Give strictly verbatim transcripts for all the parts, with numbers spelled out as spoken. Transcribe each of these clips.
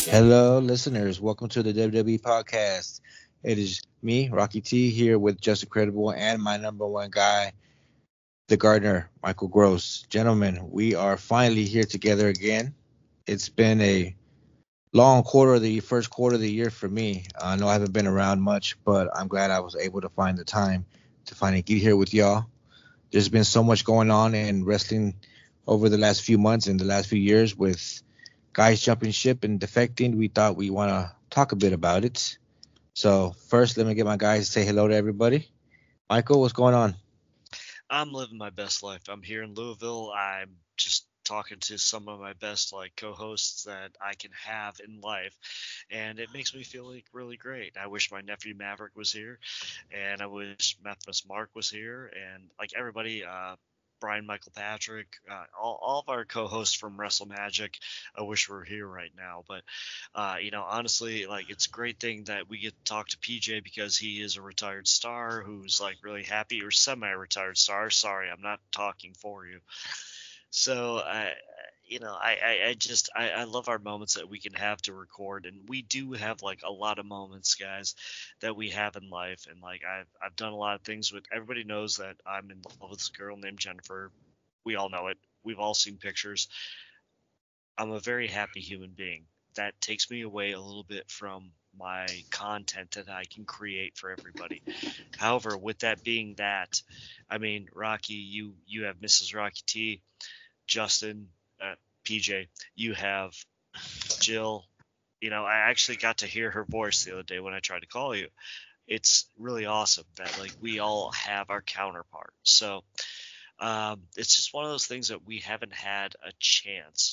Hello, listeners. Welcome to the W W E podcast. It is me, Rocky T, here with Just Incredible and my number one guy, the gardener, Michael Gross. Gentlemen, we are finally here together again. It's been a long quarter of the first quarter of the year for me. I know I haven't been around much, but I'm glad I was able to find the time to finally get here with y'all. There's been so much going on in wrestling over the last few months and the last few years with guys jumping ship and defecting. We thought we want to talk a bit about it. So first, let me get my guys to say hello to everybody. Michael, what's going on? I'm living my best life. I'm here in Louisville. I'm just talking to some of my best like co-hosts that I can have in life, and it makes me feel like really great. I wish my nephew Maverick was here, and I wish Mathemus Mark was here, and like everybody, uh, Brian Michael Patrick, uh, all, all of our co-hosts from Wrestle Magic. I wish we were here right now, but uh, you know, honestly, like it's a great thing that we get to talk to P J because he is a retired star who's like really happy, or semi-retired star. Sorry, I'm not talking for you. So I, you know, I, I, I just I, I love our moments that we can have to record, and we do have like a lot of moments, guys, that we have in life, and like I've I've done a lot of things with. Everybody knows that I'm in love with this girl named Jennifer. We all know it. We've all seen pictures. I'm a very happy human being. That takes me away a little bit from my content that I can create for everybody. However, with that being that, I mean, Rocky, you you have Missus Rocky T. Justin, uh, P J, you have Jill. You know, I actually got to hear her voice the other day when I tried to call you. It's really awesome that like we all have our counterpart. So um, it's just one of those things that we haven't had a chance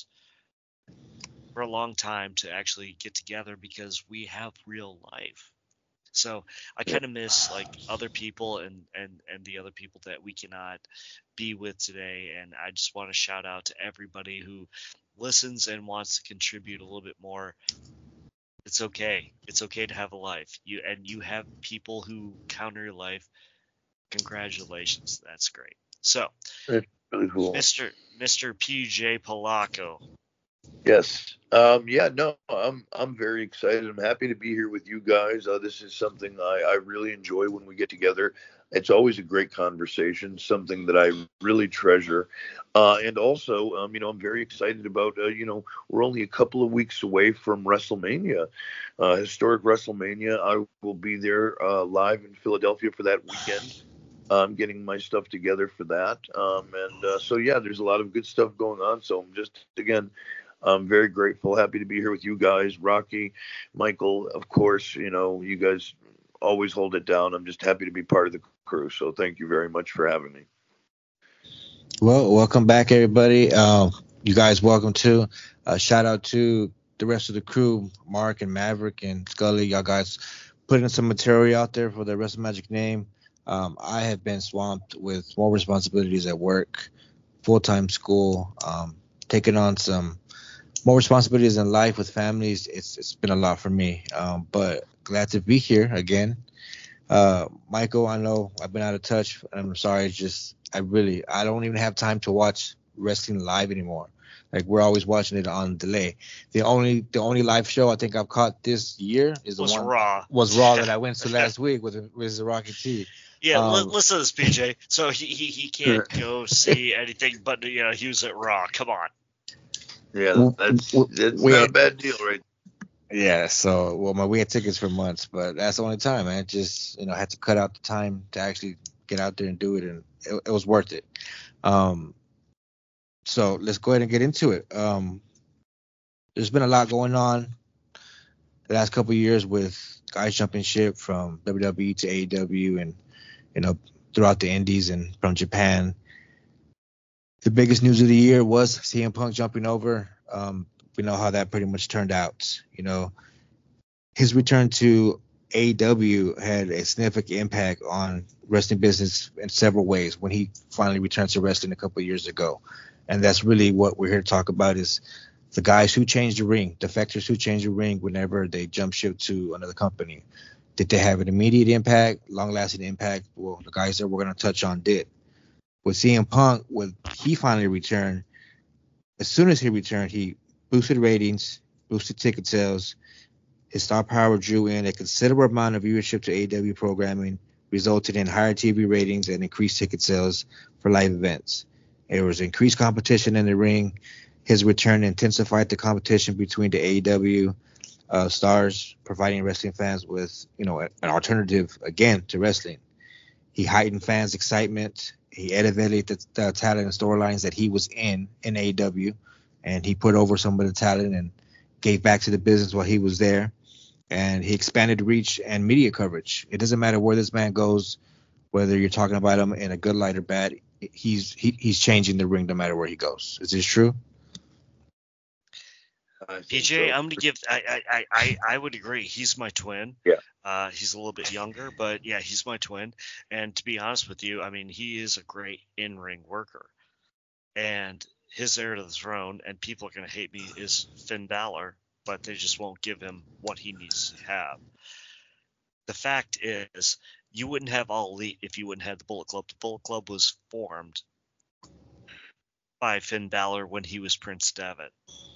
for a long time to actually get together because we have real life. So I kind of miss like other people and, and, and the other people that we cannot be with today. And I just want to shout out to everybody who listens and wants to contribute a little bit more. It's okay. It's okay to have a life. You and you have people who counter your life. Congratulations. That's great. So, That's really cool. Mister Mister P J Palaco. Yes. Um, yeah, no, I'm I'm very excited. I'm happy to be here with you guys. Uh, this is something I, I really enjoy when we get together. It's always a great conversation, something that I really treasure. Uh, and also, um, you know, I'm very excited about, uh, you know, we're only a couple of weeks away from WrestleMania, uh, historic WrestleMania. I will be there uh, live in Philadelphia for that weekend. I'm getting my stuff together for that. Um, and uh, so, yeah, there's a lot of good stuff going on. So I'm just, again, I'm very grateful, happy to be here with you guys. Rocky, Michael, of course, you know, you guys always hold it down. I'm just happy to be part of the crew. So thank you very much for having me. Well, welcome back, everybody. Um, you guys, welcome too. Uh, shout out to the rest of the crew, Mark and Maverick and Scully. Y'all guys putting some material out there for the Wrestle Magic name. Um, I have been swamped with more responsibilities at work, full-time school, um, taking on some more responsibilities in life with families. It's it's been a lot for me, um, but glad to be here again. Uh, Michael, I know I've been out of touch. I'm sorry. It's just I really I don't even have time to watch wrestling live anymore. Like we're always watching it on delay. The only the only live show I think I've caught this year is the Was one Raw. was Raw that I went to last week with with the Rocky T. Yeah, li- Um, listen to this, P J. So he, he, he can't go see anything but you know, he was at Raw. Come on. Yeah, that's that's we not had, a bad deal, right? yeah, so well, my we had tickets for months, but that's the only time, man. Just you know, I had to cut out the time to actually get out there and do it, and it, it was worth it. Um, so let's go ahead and get into it. Um, there's been a lot going on the last couple of years with guys jumping ship from W W E to A E W, and you know, throughout the Indies and from Japan. The biggest news of the year was C M Punk jumping over. Um, we know how that pretty much turned out. You know, his return to A E W had a significant impact on wrestling business in several ways when he finally returned to wrestling a couple of years ago. And that's really what we're here to talk about is the guys who changed the ring, defectors who changed the ring whenever they jump ship to another company. Did they have an immediate impact, long-lasting impact? Well, the guys that we're going to touch on did. With C M Punk, when he finally returned, as soon as he returned, he boosted ratings. boosted ticket sales. His star power drew in a considerable amount of viewership to A E W programming, resulting in higher T V ratings and increased ticket sales for live events. There was increased competition in the ring. His return intensified the competition between the A E W uh, stars, providing wrestling fans with, you know, an alternative again to wrestling. He heightened fans' excitement. He elevated the, the talent and storylines that he was in in A E W, and he put over some of the talent and gave back to the business while he was there. And he expanded reach and media coverage. It doesn't matter where this man goes, whether you're talking about him in a good light or bad. He's he, he's changing the ring no matter where he goes. Is this true? P J, so. I'm gonna give. I, I I I would agree. He's my twin. Yeah. Uh, he's a little bit younger, but yeah, he's my twin. And to be honest with you, I mean, he is a great in-ring worker. And his heir to the throne, and people are gonna hate me, is Finn Balor, but they just won't give him what he needs to have. The fact is, you wouldn't have All Elite if you wouldn't have the Bullet Club. The Bullet Club was formed by Finn Balor when he was Prince Devitt.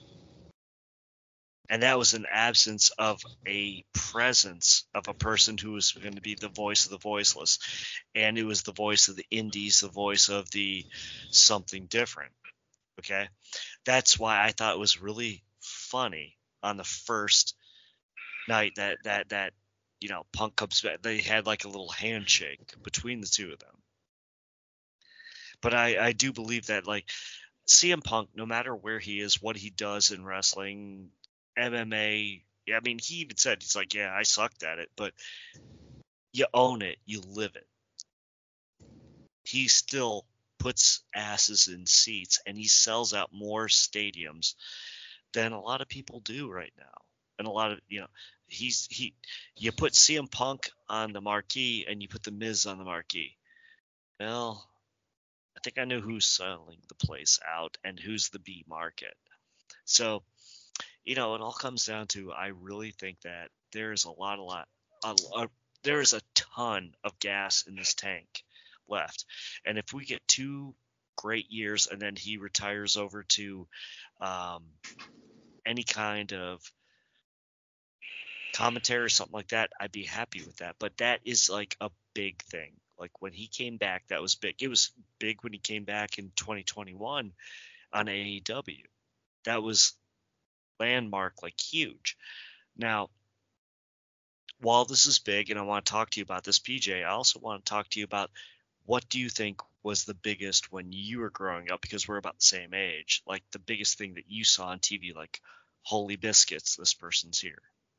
And that was an absence of a presence of a person who was going to be the voice of the voiceless. And it was the voice of the indies, the voice of the something different. Okay? That's why I thought it was really funny on the first night that, that, that, you know, Punk comes back. They had like a little handshake between the two of them. But I, I do believe that, like, C M Punk, no matter where he is, what he does in wrestling, M M A, I mean, he even said, he's like, yeah, I sucked at it, but you own it, you live it. He still puts asses in seats, and he sells out more stadiums than a lot of people do right now. And a lot of, you know, he's, he, you put C M Punk on the marquee and you put the Miz on the marquee. Well, I think I know who's selling the place out and who's the B market. So, you know, it all comes down to, I really think that there's a lot, a lot, a, a, there is a ton of gas in this tank left. And if we get two great years and then he retires over to um, any kind of commentary or something like that, I'd be happy with that. But that is like a big thing. Like when he came back, that was big. It was big when he came back in twenty twenty-one on A E W. That was landmark, like huge. Now, while this is big, and I want to talk to you about this, P J, I also want to talk to you about what do you think was the biggest when you were growing up, because we're about the same age, like the biggest thing that you saw on T V, like, holy biscuits, this person's here.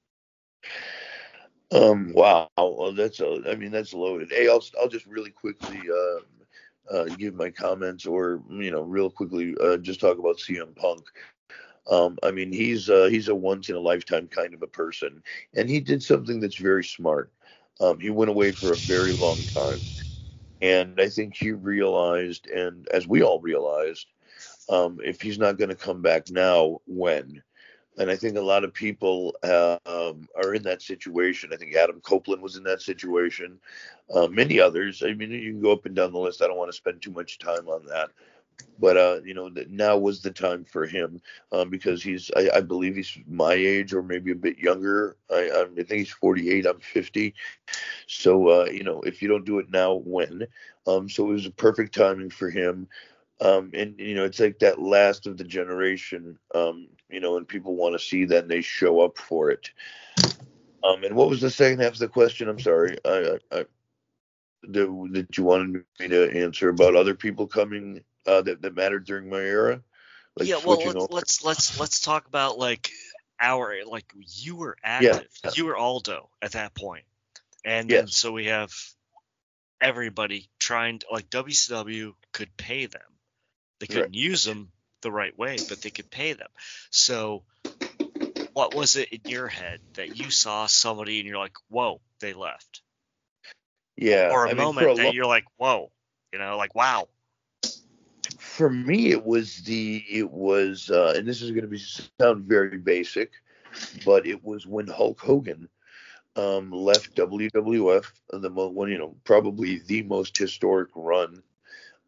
Um, wow. Well, that's, a, I mean, that's loaded. Hey, I'll, I'll just really quickly, uh, uh, give my comments, or, you know, real quickly, uh, just talk about C M Punk. Um, I mean, he's, uh, he's a once in a lifetime kind of a person, and he did something that's very smart. Um, he went away for a very long time, and I think he realized, and as we all realized, um, if he's not going to come back now, when? And I think a lot of people uh, um, are in that situation. I think Adam Copeland was in that situation. Uh, many others. I mean, you can go up and down the list. I don't want to spend too much time on that. But, uh, you know, now was the time for him um, because he's, I, I believe he's my age or maybe a bit younger. I, I think he's forty-eight. I'm fifty. So, uh, you know, if you don't do it now, when? Um, so it was a perfect timing for him. Um, and, you know, it's like that last of the generation, um, you know, and people want to see that and they show up for it. Um, and what was the second half of the question? I'm sorry. I, I, I that, that you wanted me to answer about other people coming uh, that, that mattered during my era? Like yeah, well, let's, let's, let's, let's talk about like our, like you were active. Yeah. You were Aldo at that point. And yes. Then so we have everybody trying to, like W C W could pay them. They couldn't right. use them the right way, but they could pay them. So what was it in your head that you saw somebody and you're like, whoa, they left? Yeah. Or a I moment mean, a that lo- you're like, whoa, you know, like, wow. For me, it was the, it was, uh, and this is going to be sound very basic, but it was when Hulk Hogan um, left W W F, the one, you know, probably the most historic run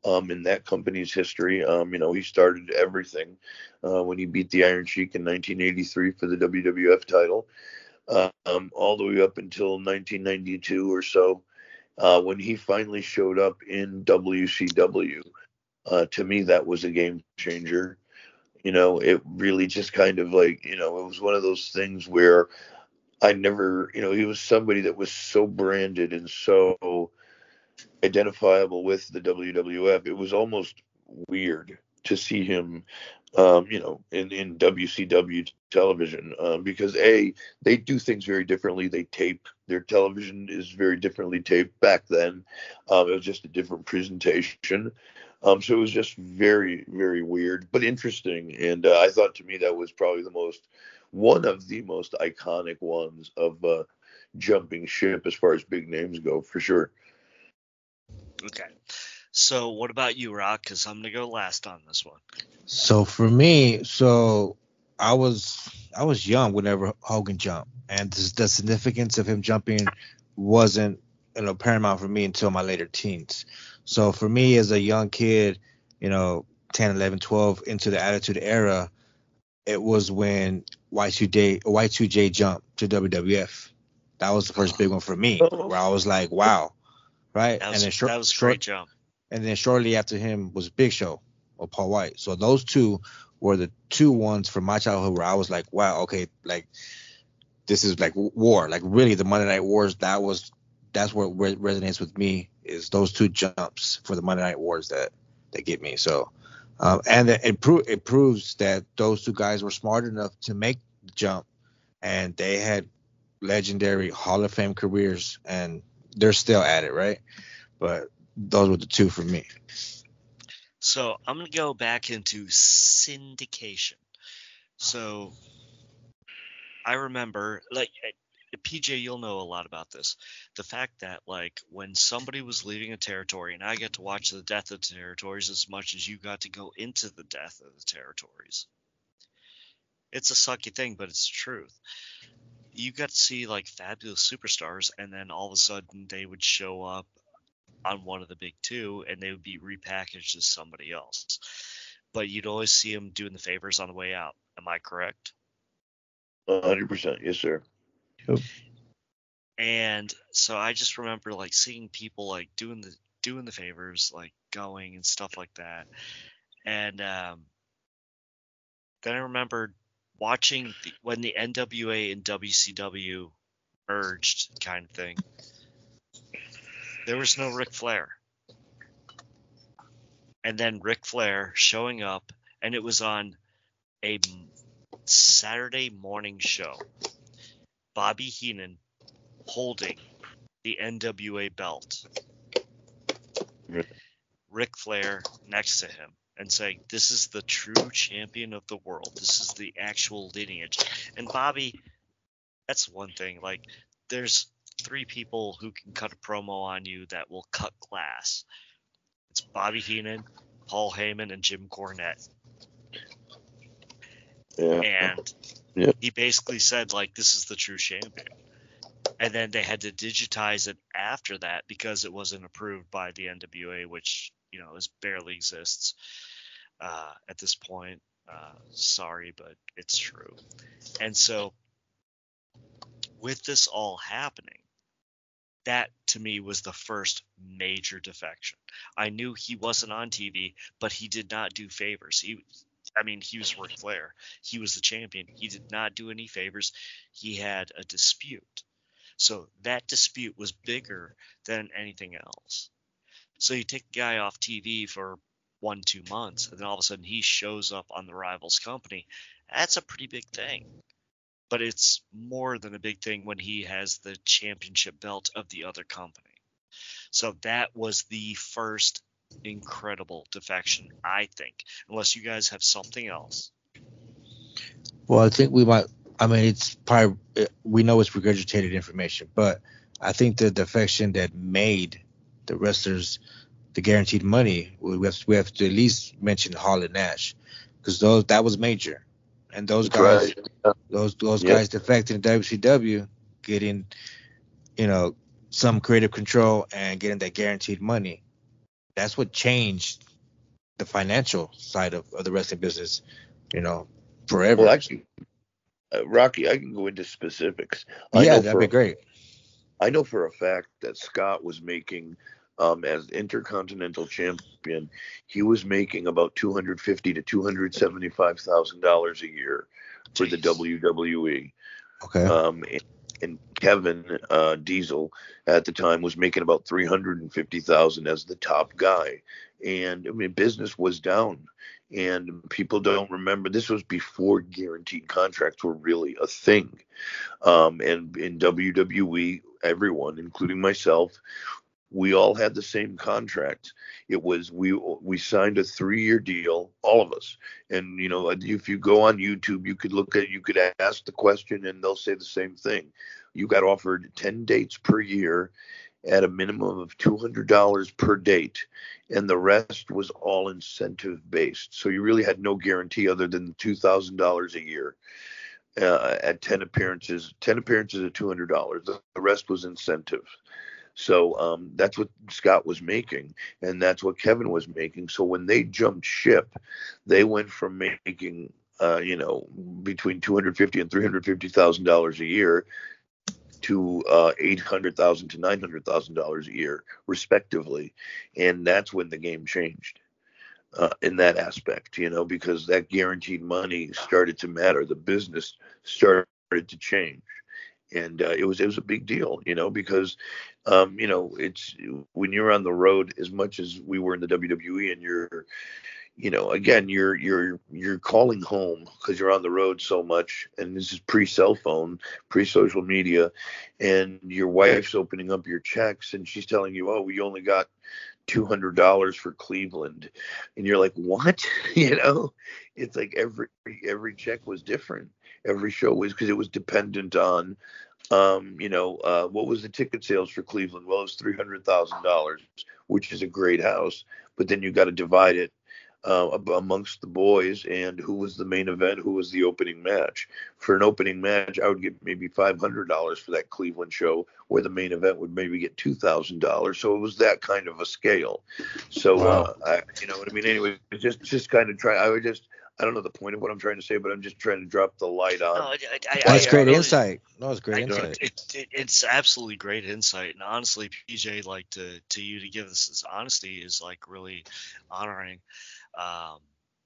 um, in that company's history. Um, you know, he started everything uh, when he beat the Iron Sheik in nineteen eighty-three for the W W F title, um, all the way up until nineteen ninety-two or so, uh, when he finally showed up in W C W. Uh, to me, that was a game changer. You know, it really just kind of like, you know, it was one of those things where I never, you know, he was somebody that was so branded and so identifiable with the W W F. It was almost weird to see him, um, you know, in, in W C W television, um, because A, they do things very differently. They tape, their television is very differently taped back then. Um, it was just a different presentation. Um, so it was just very, very weird, but interesting. And uh, I thought, to me, that was probably the most, one of the most iconic ones of uh, jumping ship as far as big names go, for sure. Okay. So what about you, Rock? Because I'm gonna go last on this one. So for me, so I was I was young whenever Hogan jumped, and this, the significance of him jumping wasn't, you know, paramount for me until my later teens. So for me as a young kid, you know, ten, eleven, twelve, into the Attitude Era, it was when Y two J Y two J jumped to W W F. That was the first big one for me, where I was like, wow, right? That was, and then short, that was a short, great jump. And then shortly after him was Big Show or Paul White. So those two were the two ones from my childhood where I was like, wow, okay, like this is like war, like really the Monday Night Wars. That was that's what re- resonates with me, is those two jumps for the Monday Night Wars that that get me. So, um, and it pro- it proves that those two guys were smart enough to make the jump, and they had legendary Hall of Fame careers, and they're still at it, right? But those were the two for me. So I'm going to go back into syndication. So I remember, like, P J, you'll know a lot about this. The fact that, like, when somebody was leaving a territory, and I got to watch the death of the territories as much as you got to go into the death of the territories. It's a sucky thing, but it's the truth. You got to see, like, fabulous superstars, and then all of a sudden they would show up on one of the big two, and they would be repackaged as somebody else. But you'd always see them doing the favors on the way out. Am I correct? one hundred percent. Yes, sir. Yep. And so I just remember, like, seeing people, like, doing the doing the favors, like, going and stuff like that. And um, then I remember watching the, when the N W A and W C W merged, kind of thing. There was no Ric Flair. And then Ric Flair showing up, and it was on a Saturday morning show. Bobby Heenan holding the N W A belt. Ric Flair next to him and saying, this is the true champion of the world. This is the actual lineage. And Bobby, that's one thing. Like, there's three people who can cut a promo on you that will cut glass. It's Bobby Heenan, Paul Heyman, and Jim Cornette. Yeah. And yeah. he basically said, like, this is the true champion. And then they had to digitize it after that because it wasn't approved by the N W A, which, you know, is barely exists uh, at this point. Uh, sorry, but it's true. And so with this all happening, that to me was the first major defection. I knew he wasn't on T V, but he did not do favors. He, I mean, he was Ric Flair. He was the champion. He did not do any favors. He had a dispute. So that dispute was bigger than anything else. So you take the guy off T V for one, two months, and then all of a sudden he shows up on the rival's company. That's a pretty big thing. But it's more than a big thing when he has the championship belt of the other company. So that was the first incredible defection, I think, unless you guys have something else. Well, I think we might. I mean, it's probably, we know it's regurgitated information, but I think the defection that made the wrestlers the guaranteed money, we have, we have to at least mention Hall and Nash, because those that was major, and those guys, right. those those yep. guys defecting in W C W, getting, you know, some creative control and getting that guaranteed money. that's what changed the financial side of, of the wrestling business, you know, forever. Well, actually, uh, Rocky, I can go into specifics. I Yeah, know that'd for be great. I know for a fact that Scott was making, um, as Intercontinental Champion, he was making about two hundred fifty to two hundred seventy-five thousand dollars a year for the Jeez. W W E. Okay. Um, and, and Kevin uh, Diesel at the time was making about three hundred fifty thousand as the top guy, and I mean business was down, and people don't remember this was before guaranteed contracts were really a thing. Um, and in W W E, everyone, including myself, we all had the same contract. It was we we signed a three-year deal, all of us. And you know, if you go on YouTube, you could look at you could ask the question, and they'll say the same thing. You got offered ten dates per year at a minimum of two hundred dollars per date, and the rest was all incentive based. So you really had no guarantee other than two thousand dollars a year. Uh, at ten appearances, ten appearances at two hundred dollars. The, the rest was incentive. So um, that's what Scott was making, and that's what Kevin was making. So when they jumped ship, they went from making, uh, you know, between two hundred fifty and three hundred fifty thousand dollars a year to uh, eight hundred thousand to nine hundred thousand dollars a year, respectively, and that's when the game changed. Uh, in that aspect, you know, because that guaranteed money started to matter. The business started to change, and uh, it was it was a big deal, you know, because um, you know it's when you're on the road as much as we were in the W W E, and you're, you know, again you're you're you're calling home because you're on the road so much, and this is pre-cell phone, pre-social media, and your wife's opening up your checks and she's telling you, oh, we only got two hundred dollars for Cleveland, and you're like, what? You know, it's like every every check was different. Every show was, because it was dependent on, um, you know, uh, what was the ticket sales for Cleveland? Well, it was three hundred thousand dollars, which is a great house, but then you got to divide it uh, amongst the boys, and who was the main event, who was the opening match. For an opening match, I would get maybe five hundred dollars for that Cleveland show, where the main event would maybe get two thousand dollars. So it was that kind of a scale. So, Wow. uh, I, you know what I mean? Anyway, just, just kind of try, I would just, I don't know the point of what I'm trying to say, but I'm just trying to drop the light on. No, I, I, That's I, great I really, insight. No, it's great I, insight. it, it, it's absolutely great insight, and honestly, P J, like to to you to give us this honesty is like really honoring. Um,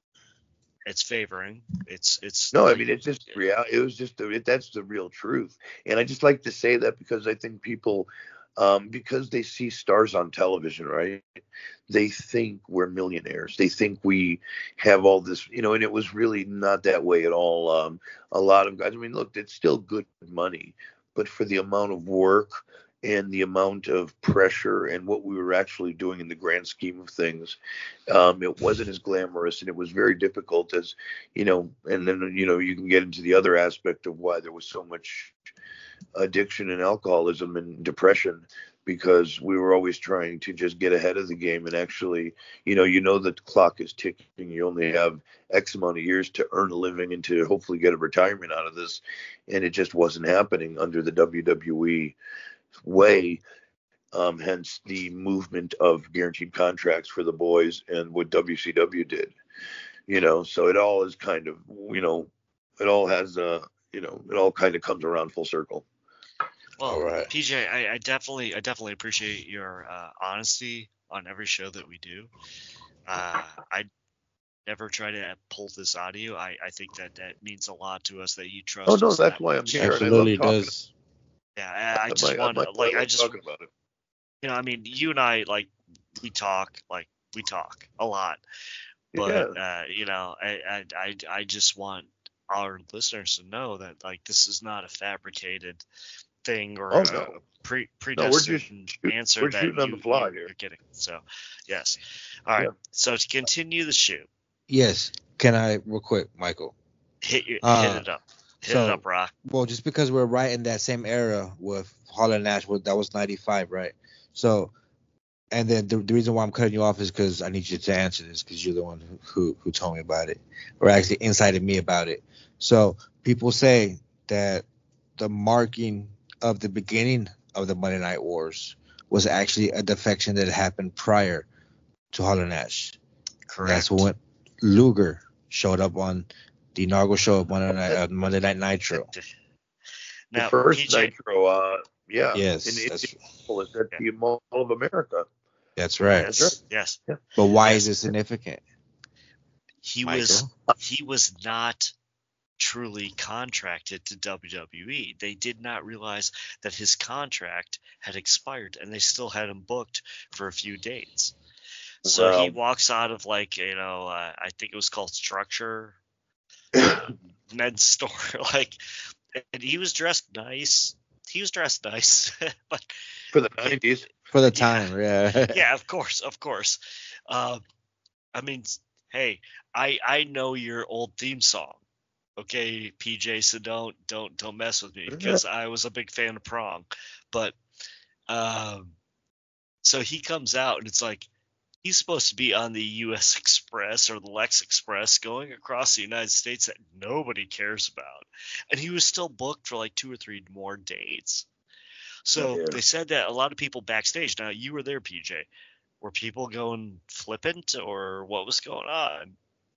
it's favoring. It's it's No, I like, mean, it's just real. It was just the, it, that's the real truth, and I just like to say that because I think people, um, because they see stars on television, right? They think we're millionaires. They think we have all this, you know, and it was really not that way at all. Um, a lot of guys. I mean, look, it's still good money, but for the amount of work and the amount of pressure and what we were actually doing in the grand scheme of things, um, it wasn't as glamorous, and it was very difficult, as you know. And then, you know, you can get into the other aspect of why there was so much addiction and alcoholism and depression, because we were always trying to just get ahead of the game. And actually, you know, you know that the clock is ticking. You only have X amount of years to earn a living and to hopefully get a retirement out of this, and it just wasn't happening under the W W E way. Um, hence the movement of guaranteed contracts for the boys and what W C W did. You know, so it all is kind of, you know, it all has a, you know, it all kind of comes around full circle. Well, All right. P J, I, I definitely I definitely appreciate your uh, honesty on every show that we do. Uh, I never try to pull this out of you. I, I think that that means a lot to us that you trust Oh no, us that's that why I'm much. here. And I love Absolutely talking. does. Yeah, I, I just I, want I, to like I I love just talking about it. you know I mean you and I like we talk like we talk a lot, Yeah. but uh, you know I, I I I just want our listeners to know that like this is not a fabricated thing or Oh a no. pre No, we're just predestined shoot, answer we're that shooting on you, the fly you here. you're getting. So yes, all right. Yeah. So to continue the shoot, Yes. Can I real quick, Michael? hit you, hit Uh, it up, hit so it up, Rock. well, just because we're right in that same era with Hall and Nash, that was ninety-five, right? So, and then the, the reason why I'm cutting you off is because I need you to answer this, because you're the one who, who who told me about it, or actually incited me about it. So people say that the marking of the beginning of the Monday Night Wars was actually a defection that happened prior to Hall and Nash. Correct. That's when Luger showed up on the inaugural show of Monday Night, uh, Monday Night Nitro. Now, the first P J, Nitro, uh, yeah, Yes, in that's Indianapolis at the Mall of America. that's right. yes, That's yes. Yeah. But why Yes. is it significant? He Michael? was he was not truly contracted to W W E. They did not realize that his contract had expired, and they still had him booked for a few dates. So he Wow. walks out of, like, you know, uh, I think it was called Structure men's store, like, and he was dressed nice. He was dressed nice, but For the nineties. For the Yeah. time, yeah. yeah, of course, of course. Uh, I mean, hey, I I know your old theme song, okay, P J. So don't don't don't mess with me, because I was a big fan of Prong. But um, so he comes out, and it's like he's supposed to be on the U S Express or the Lex Express going across the United States that nobody cares about, and he was still booked for like two or three more dates. So Yeah. they said that a lot of people backstage. Now, you were there, P J. Were people going flippant, or what was going on?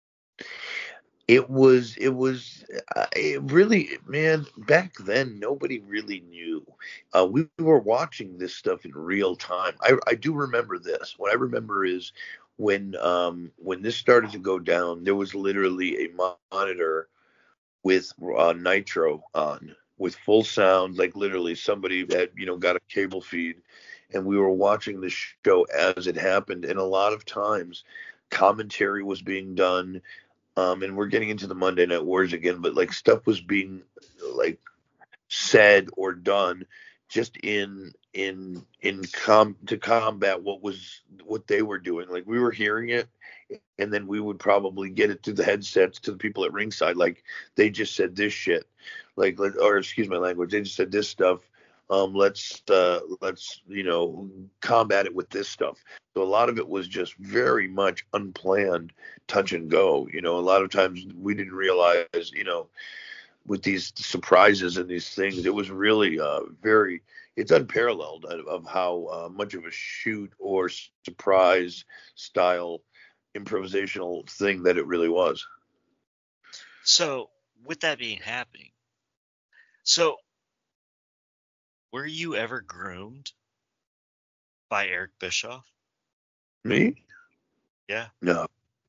It was, it was, uh, it really, man, back then, nobody really knew. Uh, we were watching this stuff in real time. I, I do remember this. What I remember is when, um, when this started to go down, there was literally a monitor with uh, Nitro on, with full sound, like literally somebody had, you know, got a cable feed, and we were watching the show as it happened. And a lot of times, commentary was being done. Um, and we're getting into the Monday Night Wars again, but like stuff was being like said or done just in in in com to combat what was what they were doing. Like we were hearing it, and then we would probably get it through the headsets to the people at ringside. Like they just said this shit, like or excuse my language, they just said this stuff. Um, let's uh, let's you know combat it with this stuff. So a lot of it was just very much unplanned, touch and go. You know, a lot of times we didn't realize, you know, with these surprises and these things, it was really uh, very. It's unparalleled of, of how uh, much of a shoot or surprise style improvisational thing that it really was. So, with that being happening, so were you ever groomed by Eric Bischoff? Me? Yeah. No,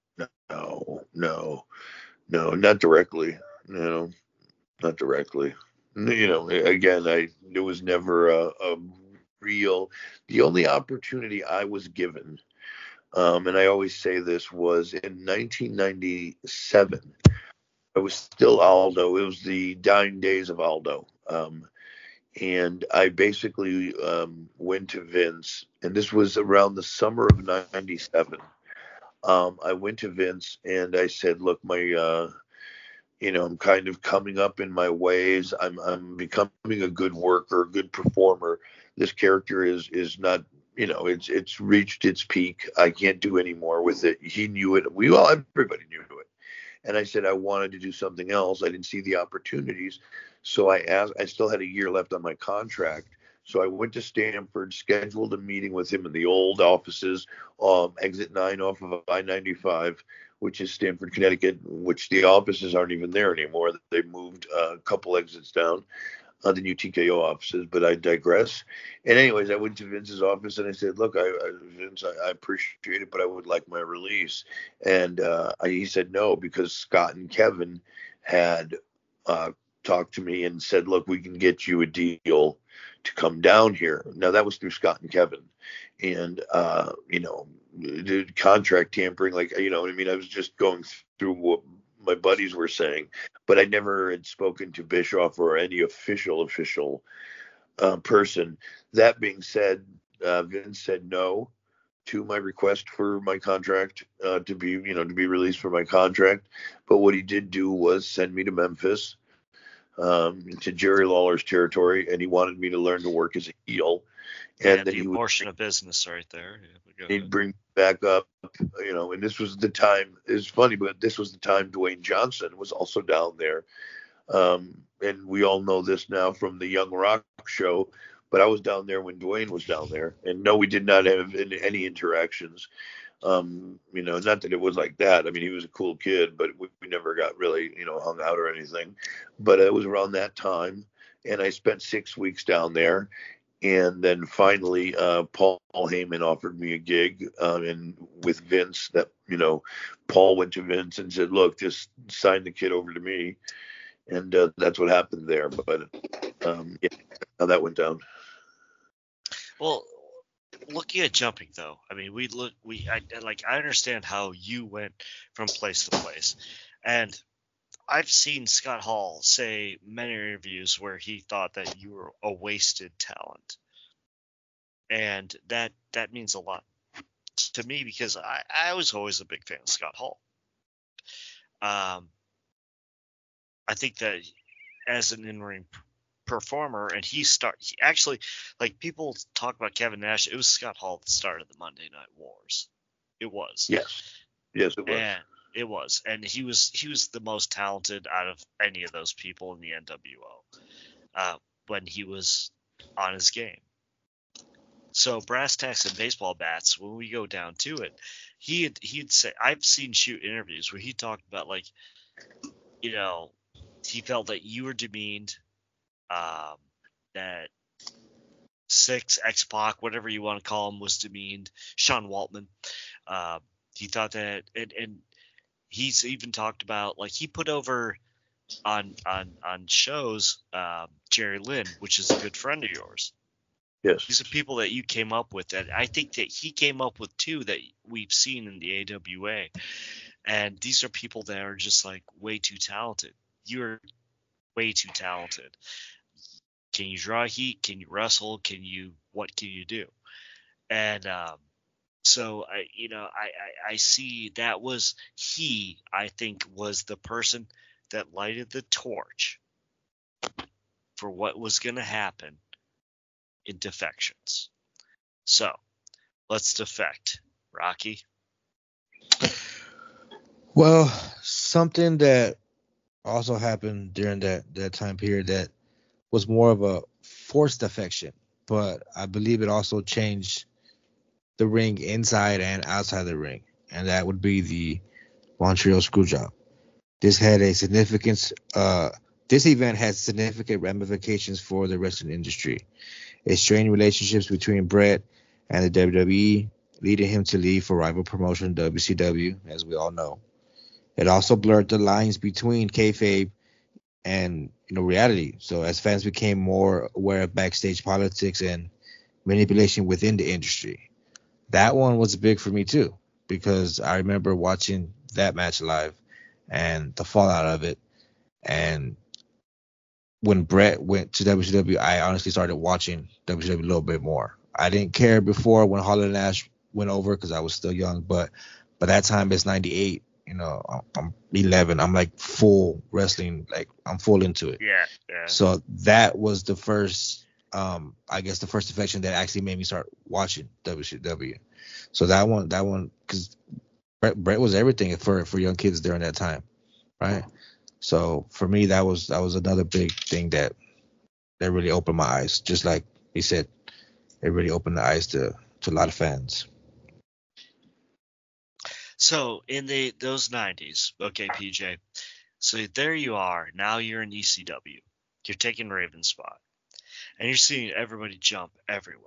no, no, no, not directly. No, not directly. You know, again, I there was never a, a real. The only opportunity I was given, um, and I always say this, was in nineteen ninety-seven. I was still Aldo. It was the dying days of Aldo. Um, and I basically um, went to Vince, and this was around the summer of ninety-seven. Um, I went to Vince and I said, "Look, my, uh, you know, I'm kind of coming up in my ways. I'm, I'm becoming a good worker, a good performer. This character is, is not, you know, it's, it's reached its peak. I can't do any more with it." He knew it. We all, everybody knew it. And I said I wanted to do something else. I didn't see the opportunities. So I asked, I still had a year left on my contract. So I went to Stamford, scheduled a meeting with him in the old offices, um, exit nine off of I ninety-five, which is Stamford, Connecticut, which the offices aren't even there anymore. They moved uh, a couple exits down, uh, the new T K O offices, but I digress. And anyways, I went to Vince's office and I said, "Look, I, I Vince, I, I appreciate it, but I would like my release." And uh, I, he said no, because Scott and Kevin had uh, talked to me and said, "Look, we can get you a deal to come down here." Now that was through Scott and Kevin, and uh, you know, the contract tampering, like, you know what I mean. I was just going through what my buddies were saying, but I never had spoken to Bischoff or any official official uh, person. That being said, uh, Vince said no to my request for my contract uh, to be, you know, to be released for my contract. But what he did do was send me to Memphis, um, to Jerry Lawler's territory, and he wanted me to learn to work as a heel. And Yeah, then the he would abortion of business right there. Yeah, but go he'd ahead. bring me back up, you know, and this was the time. It's funny, but this was the time Dwayne Johnson was also down there. Um, and we all know this now from the Young Rock show, but I was down there when Dwayne was down there. And no, we did not have any interactions. Um, you know, not that it was like that. I mean, he was a cool kid, but we, we never got really, you know, hung out or anything. But it was around that time, and I spent six weeks down there. And then finally, uh, Paul Heyman offered me a gig, um, and with Vince, that, you know, Paul went to Vince and said, "Look, just sign the kid over to me," and uh, that's what happened there. But um, yeah, how that went down. Well, looking at jumping though, I mean, we look, we I, like I understand how you went from place to place, and I've seen Scott Hall say many interviews where he thought that you were a wasted talent, and that that means a lot to me because I I was always a big fan of Scott Hall. Um, I think that as an in-ring performer, and he start he actually, like, people talk about Kevin Nash, it was Scott Hall that started the Monday Night Wars. It was. Yes. Yes, it was. And it was. And he was he was the most talented out of any of those people in the N W O uh, when he was on his game. So brass tacks and baseball bats, when we go down to it, he had he'd say, I've seen shoot interviews where he talked about, like, you know, he felt that you were demeaned, um, that Six, X-Pac, whatever you want to call him, was demeaned. Sean Waltman, uh, he thought that, and, and he's even talked about, like, he put over on on on shows um, Jerry Lynn, which is a good friend of yours. Yes. These are people that you came up with, and I think that he came up with two that we've seen in the A W A. And these are people that are just, like, way too talented. You're way too talented. Can you draw heat? Can you wrestle? Can you, what can you do? And um, so I, you know, I, I, I see that was he, I think, was the person that lighted the torch for what was going to happen in defections. So let's defect. Rocky? Well, something that also happened during that, that time period that was more of a forced defection, but I believe it also changed the ring inside and outside the ring, and that would be the Montreal Screwjob. This had a significance. Uh, this event had significant ramifications for the wrestling industry. It strained relationships between Bret and the W W E, leading him to leave for rival promotion W C W, as we all know. It also blurred the lines between kayfabe and, you know, reality. So as fans became more aware of backstage politics and manipulation within the industry, that one was big for me too, because I remember watching that match live and the fallout of it. And when Bret went to W C W, I honestly started watching W C W a little bit more. I didn't care before when Hall and Nash went over because I was still young, but by that time it's ninety-eight. You know, I'm eleven. I'm like full wrestling, like I'm full into it. Yeah, yeah. So that was the first, um, I guess the first affection that actually made me start watching W C W. So that one, that one, because Bret, Bret was everything for for young kids during that time, right? So for me, that was that was another big thing that that really opened my eyes. Just like he said, it really opened the eyes to to a lot of fans. So in the those nineties, okay, P J. So there you are. Now you're in E C W. You're taking Raven's spot, and you're seeing everybody jump everywhere.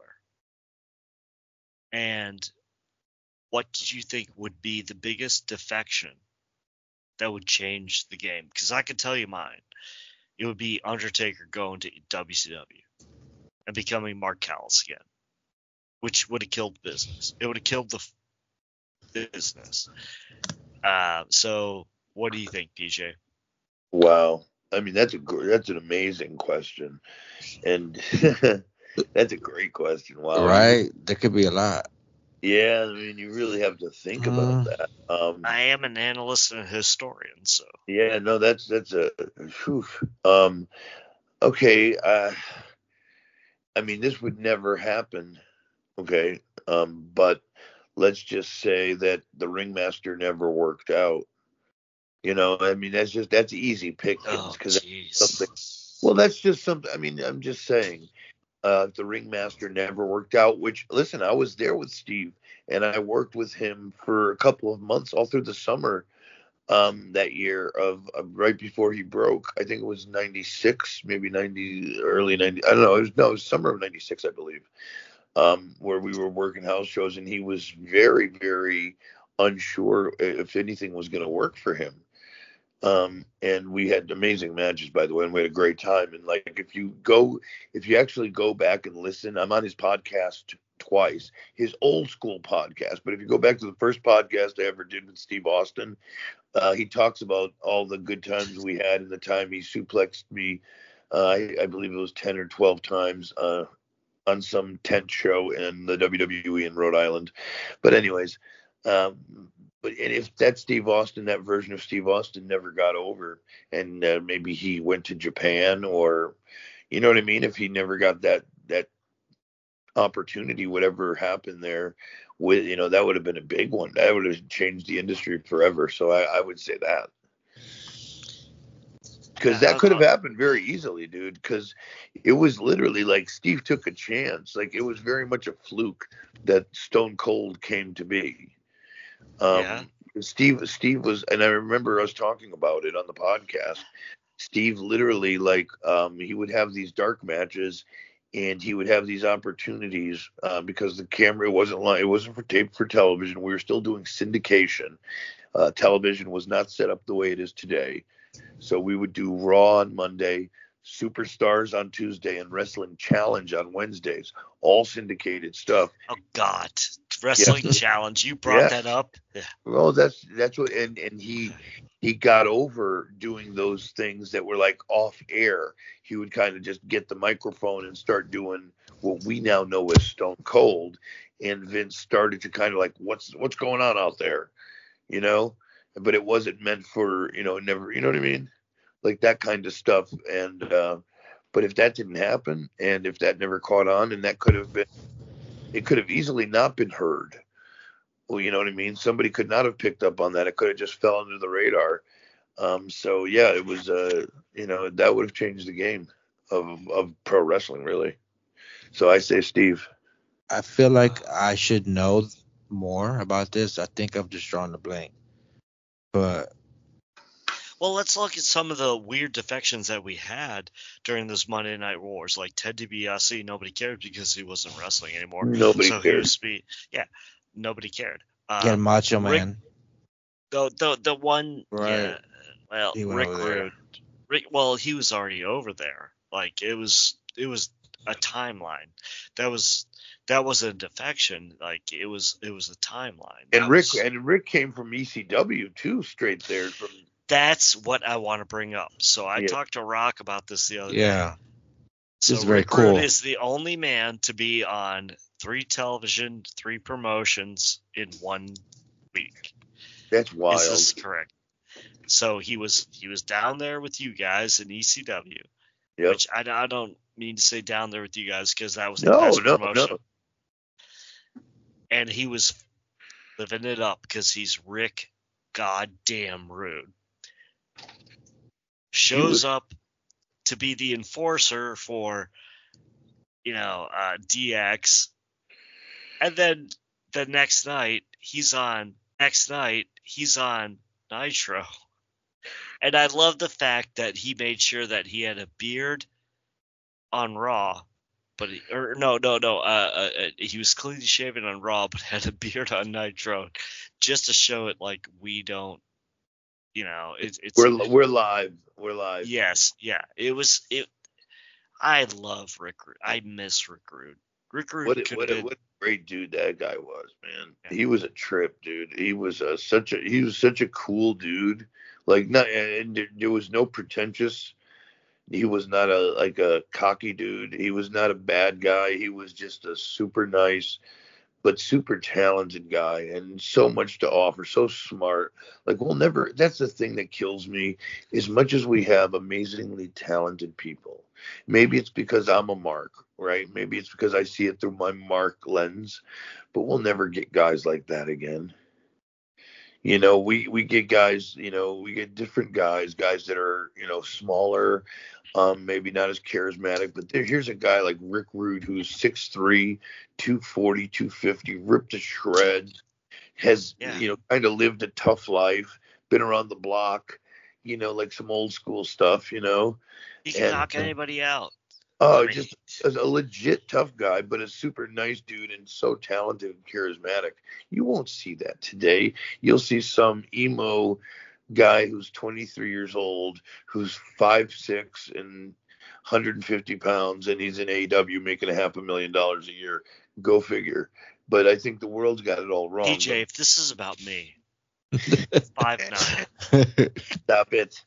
And what did you think would be the biggest defection that would change the game? Because I could tell you mine. It would be Undertaker going to W C W and becoming Mark Callis again, which would have killed business. It would have killed the business. Uh, so what do you think, P J? Wow. I mean, that's a that's an amazing question, and that's a great question. Wow. Right? There could be a lot. Yeah, I mean, you really have to think about Uh, that. Um, I am an analyst and a historian, so yeah, no, that's that's a. Whew. Um, okay. Uh, I mean, this would never happen. Okay. Um, but let's just say that the ringmaster never worked out. You know, I mean, that's just that's easy pickings oh because jeez. something. Well, that's just something. I mean, I'm just saying. Uh, the ringmaster never worked out, which, listen, I was there with Steve, and I worked with him for a couple of months all through the summer um, that year of, of right before he broke. I think it was ninety-six, maybe ninety, early ninety. I don't know. It was, no, it was summer of ninety-six, I believe, um, where we were working house shows, and he was very, very unsure if anything was going to work for him. Um, and we had amazing matches, by the way, and we had a great time. And like, if you go, if you actually go back and listen, I'm on his podcast twice, his old school podcast. But if you go back to the first podcast I ever did with Steve Austin, uh, he talks about all the good times we had and the time he suplexed me. Uh, I, I believe it was ten or twelve times uh, on some tent show in the W W E in Rhode Island. But anyways, um, but and if that Steve Austin, that version of Steve Austin never got over, and uh, maybe he went to Japan, or you know what I mean, if he never got that that opportunity, whatever happened there, with you know that would have been a big one. That would have changed the industry forever. So I, I would say that. Because that could have happened very easily, dude. Because it was literally like Steve took a chance. Like, it was very much a fluke that Stone Cold came to be. Um, Yeah. Steve, Steve was, and I remember us talking about it on the podcast. Steve literally, like, um, he would have these dark matches, and he would have these opportunities uh, because the camera wasn't like, it wasn't for tape for television. We were still doing syndication. Uh, television was not set up the way it is today. So we would do Raw on Monday, Superstars on Tuesday, and Wrestling Challenge on Wednesdays. All syndicated stuff. Oh God, Wrestling yeah. Challenge. You brought yeah. that up. Yeah. Well, that's that's what, and and he he got over doing those things that were like off air. He would kind of just get the microphone and start doing what we now know as Stone Cold. And Vince started to kind of like, what's what's going on out there, you know? But it wasn't meant for, you know, never, you know what I mean? Like that kind of stuff. And, uh, but if that didn't happen, and if that never caught on, and that could have been, it could have easily not been heard. Well, you know what I mean? Somebody could not have picked up on that. It could have just fell under the radar. Um, so yeah, it was, uh, you know, that would have changed the game of, of pro wrestling, really. So I say Steve. I feel like I should know more about this. I think I've just drawn the blank. But well, let's look at some of the weird defections that we had during this Monday Night Wars. Like Ted DiBiase, nobody cared because he wasn't wrestling anymore. Nobody so cared. He was be, yeah, nobody cared. Um, yeah, Macho Rick, Man. The the the one, right. yeah. Well, Rick Rude. Rick, well, he was already over there. Like it was, it was a timeline. That was. That wasn't a defection. Like it was, it was a timeline. And that Rick was, and Rick came from E C W too, straight there from. That's what I want to bring up. So I yeah. talked to Rock about this the other yeah. day. Yeah, so this is very Rick cool. Rude is the only man to be on three television, three promotions in one week. That's wild. Is this correct? So he was he was down there with you guys in E C W, yep. which I, I don't mean to say down there with you guys because that was the no, best no, promotion. No. And he was living it up because he's Rick goddamn Rude. Shows was... up to be the enforcer for, you know, uh, D X. And then the next night, he's on, next night, he's on Nitro. And I love the fact that he made sure that he had a beard on Raw. But he, or no, no, no. Uh, uh, he was clean shaven on Raw, but had a beard on Nitro, just to show it like we don't, you know, it, it's we're we're live, we're live. Yes, yeah. It was it. I love Rick Rude. I miss Rick Rude. Rick Rude what, could what, have been. What a great dude that guy was, man. Yeah. He was a trip, dude. He was a, such a he was such a cool dude. Like not, and there, there was no pretentious. He was not a like a cocky dude. He was not a bad guy. He was just a super nice, but super talented guy, and so much to offer. So smart. Like we'll never. That's the thing that kills me. As much as we have amazingly talented people, maybe it's because I'm a mark, right? Maybe it's because I see it through my mark lens. But we'll never get guys like that again. You know, we we get guys, you know, we get different guys, guys that are, you know, smaller, um, maybe not as charismatic, but there, here's a guy like Rick Rude who's six three, two forty, two fifty, ripped to shreds, has, Yeah. you know, kind of lived a tough life, been around the block, you know, like some old school stuff, you know. He can And knock anybody out. oh, I mean, just a, a legit tough guy, but a super nice dude and so talented and charismatic. You won't see that today. You'll see some emo guy who's twenty-three years old, who's five six and one hundred fifty pounds, and he's in A E W making a half a million dollars a year. Go figure. But I think the world's got it all wrong. P J, if this is about me, five nine. Stop it.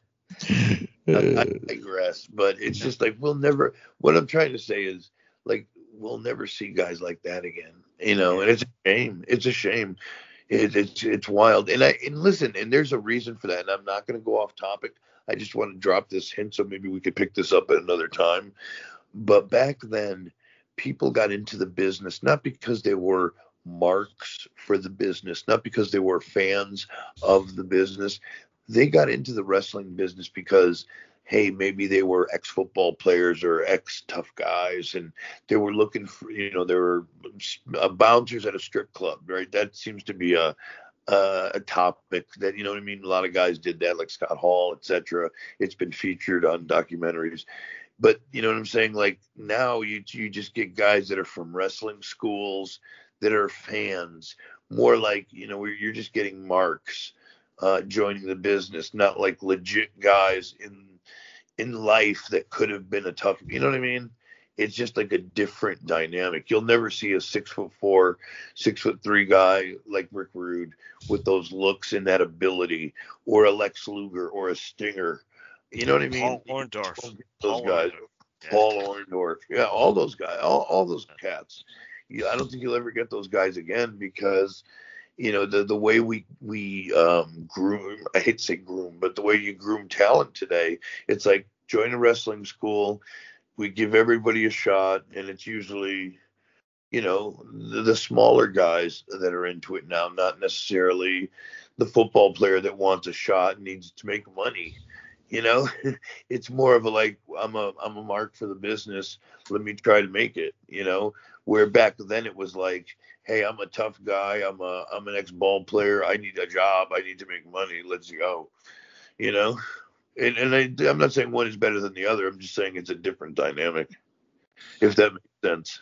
I, I digress, but it's just like we'll never. What I'm trying to say is, like, we'll never see guys like that again, you know. And it's a shame. It's a shame. It, it's it's wild. And I and listen, and there's a reason for that. And I'm not going to go off topic. I just want to drop this hint so maybe we could pick this up at another time. But back then, people got into the business not because they were marks for the business, not because they were fans of the business. They got into the wrestling business because, hey, maybe they were ex-football players or ex-tough guys, and they were looking for, you know, they were uh, bouncers at a strip club, right? That seems to be a uh, a topic that, you know what I mean? A lot of guys did that, like Scott Hall, et cetera. It's been featured on documentaries. But you know what I'm saying? Like now you you just get guys that are from wrestling schools that are fans, more like, you know, where you're just getting marks uh, joining the business, not like legit guys in in life that could have been a tough, you know what I mean? It's just like a different dynamic. You'll never see a six foot four, six foot three guy like Rick Rude with those looks and that ability, or a Lex Luger or a Stinger. You know what I mean? Paul Orndorff. Those Paul guys. Orndorff. Yeah. Paul Orndorff. Yeah, all those guys, all, all those cats. Yeah, I don't think you'll ever get those guys again because, you know, the the way we we um, groom, I hate to say groom, but the way you groom talent today, it's like join a wrestling school, we give everybody a shot, and it's usually, you know, the, the smaller guys that are into it now, not necessarily the football player that wants a shot and needs to make money. You know, it's more of a like, I'm a I'm a mark for the business. Let me try to make it. You know, where back then it was like, hey, I'm a tough guy. I'm a I'm an ex ball player. I need a job. I need to make money. Let's go. You know, and and I, I'm not saying one is better than the other. I'm just saying it's a different dynamic. If that makes sense.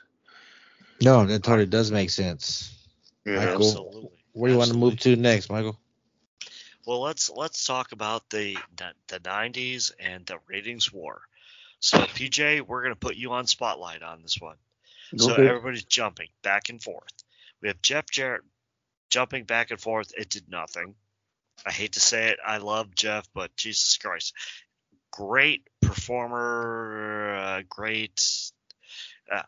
No, that totally does make sense. Yeah. Michael, Absolutely. where do you want to Absolutely. move to next, Michael? Well, let's let's talk about the the nineties and the ratings war. So, P J, we're gonna put you on spotlight on this one. So Okay. everybody's jumping back and forth. We have Jeff Jarrett jumping back and forth. It did nothing. I hate to say it. I love Jeff, but Jesus Christ, great performer, uh, great. Uh,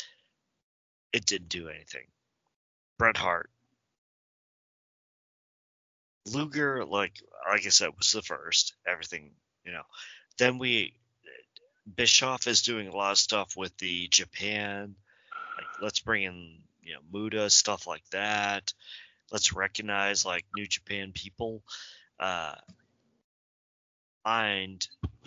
it didn't do anything. Bret Hart. Luger, like like I said, was the first. Everything, you know. Then we Bischoff is doing a lot of stuff with the Japan. Like, let's bring in, you know, Muda, stuff like that. Let's recognize like New Japan people. Uh, and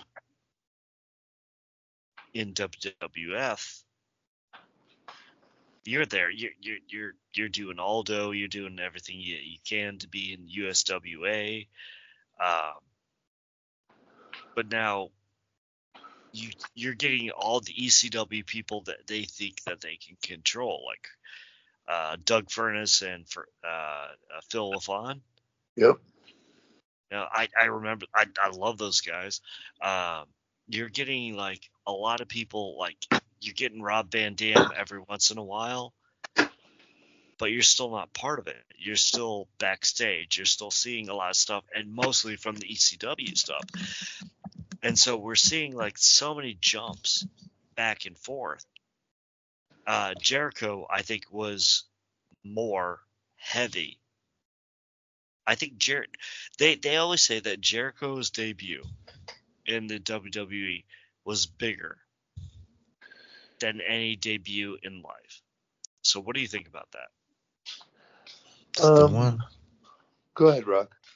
in W W F, you're there. You're you're you're you're doing Aldo. You're doing everything you, you can to be in U S W A. Um, but now you you're getting all the E C W people that they think that they can control, like uh, Doug Furnace and for uh, uh, Phil LaFon. Yep. You know, I I remember I I love those guys. Um, you're getting like a lot of people, like you're getting Rob Van Dam every once in a while, but you're still not part of it. You're still backstage. You're still seeing a lot of stuff, and mostly from the E C W stuff. And so we're seeing like so many jumps back and forth. Uh, Jericho, I think, was more heavy. I think Jer- they they always say that Jericho's debut in the W W E was bigger than any debut in life. So what do you think about that? That's the Um, one. Go ahead, Rock.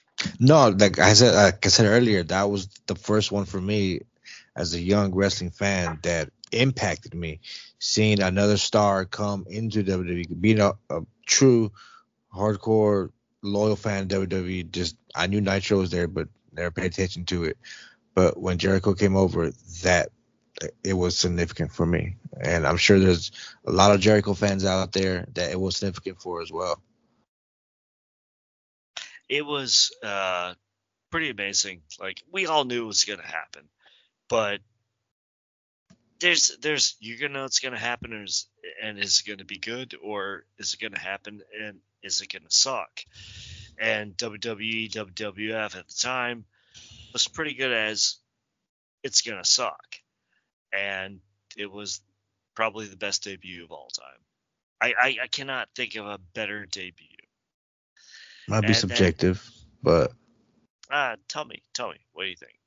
No, like I said, like I said earlier, that was the first one for me as a young wrestling fan that impacted me. Seeing another star come into W W E, being a, a true hardcore loyal fan of W W E. Just I knew Nitro was there, but never paid attention to it. But when Jericho came over, that it was significant for me, and I'm sure there's a lot of Jericho fans out there that it was significant for as well. It was uh, pretty amazing. Like, we all knew it was going to happen, but there's there's you're gonna know it's going to happen, or is, and is it going to be good, or is it going to happen and is it going to suck? And W W E, W W F at the time was pretty good as it's going to suck, and it was probably the best debut of all time. I, I, I cannot think of a better debut. Might be And subjective, then, but uh, tell me, tell me, what do you think?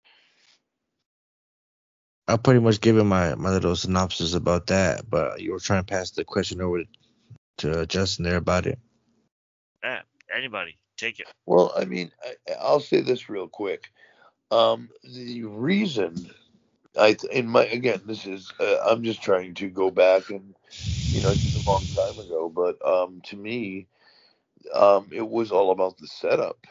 I'll pretty much give it my, my little synopsis about that. But you were trying to pass the question over to Justin there about it. Yeah, anybody, take it. Well, I mean, I, I'll say this real quick. Um, the reason I, in my again, this is uh, I'm just trying to go back and you know it's a long time ago, but um, to me, um, it was all about the setup.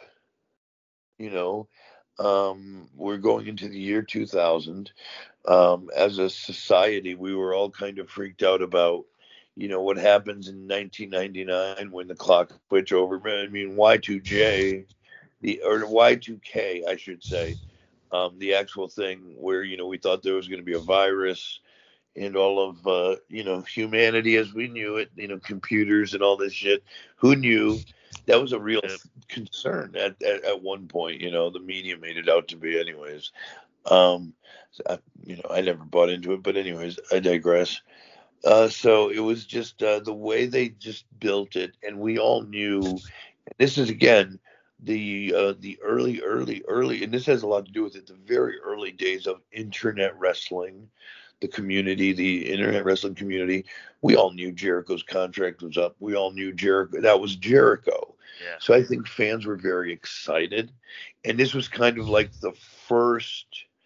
You know, um, we're going into the year two thousand. Um, as a society, we were all kind of freaked out about, you know, what happens in nineteen ninety-nine when the clock switch over. I mean, Y two J, the or Y two K, I should say, um, the actual thing where you know we thought there was going to be a virus and all of uh, you know humanity as we knew it, you know, computers and all this shit. Who knew? That was a real Yep. concern at, at at one point. You know, the media made it out to be, anyways. Um, so I, you know, I never bought into it, but anyways, I digress. Uh, so it was just uh, the way they just built it, and we all knew. This is again the uh, the early, early, early, and this has a lot to do with it. The very early days of internet wrestling, the community, the internet wrestling community. We all knew Jericho's contract was up. We all knew Jericho. That was Jericho. Yeah. So I think fans were very excited, and this was kind of like the first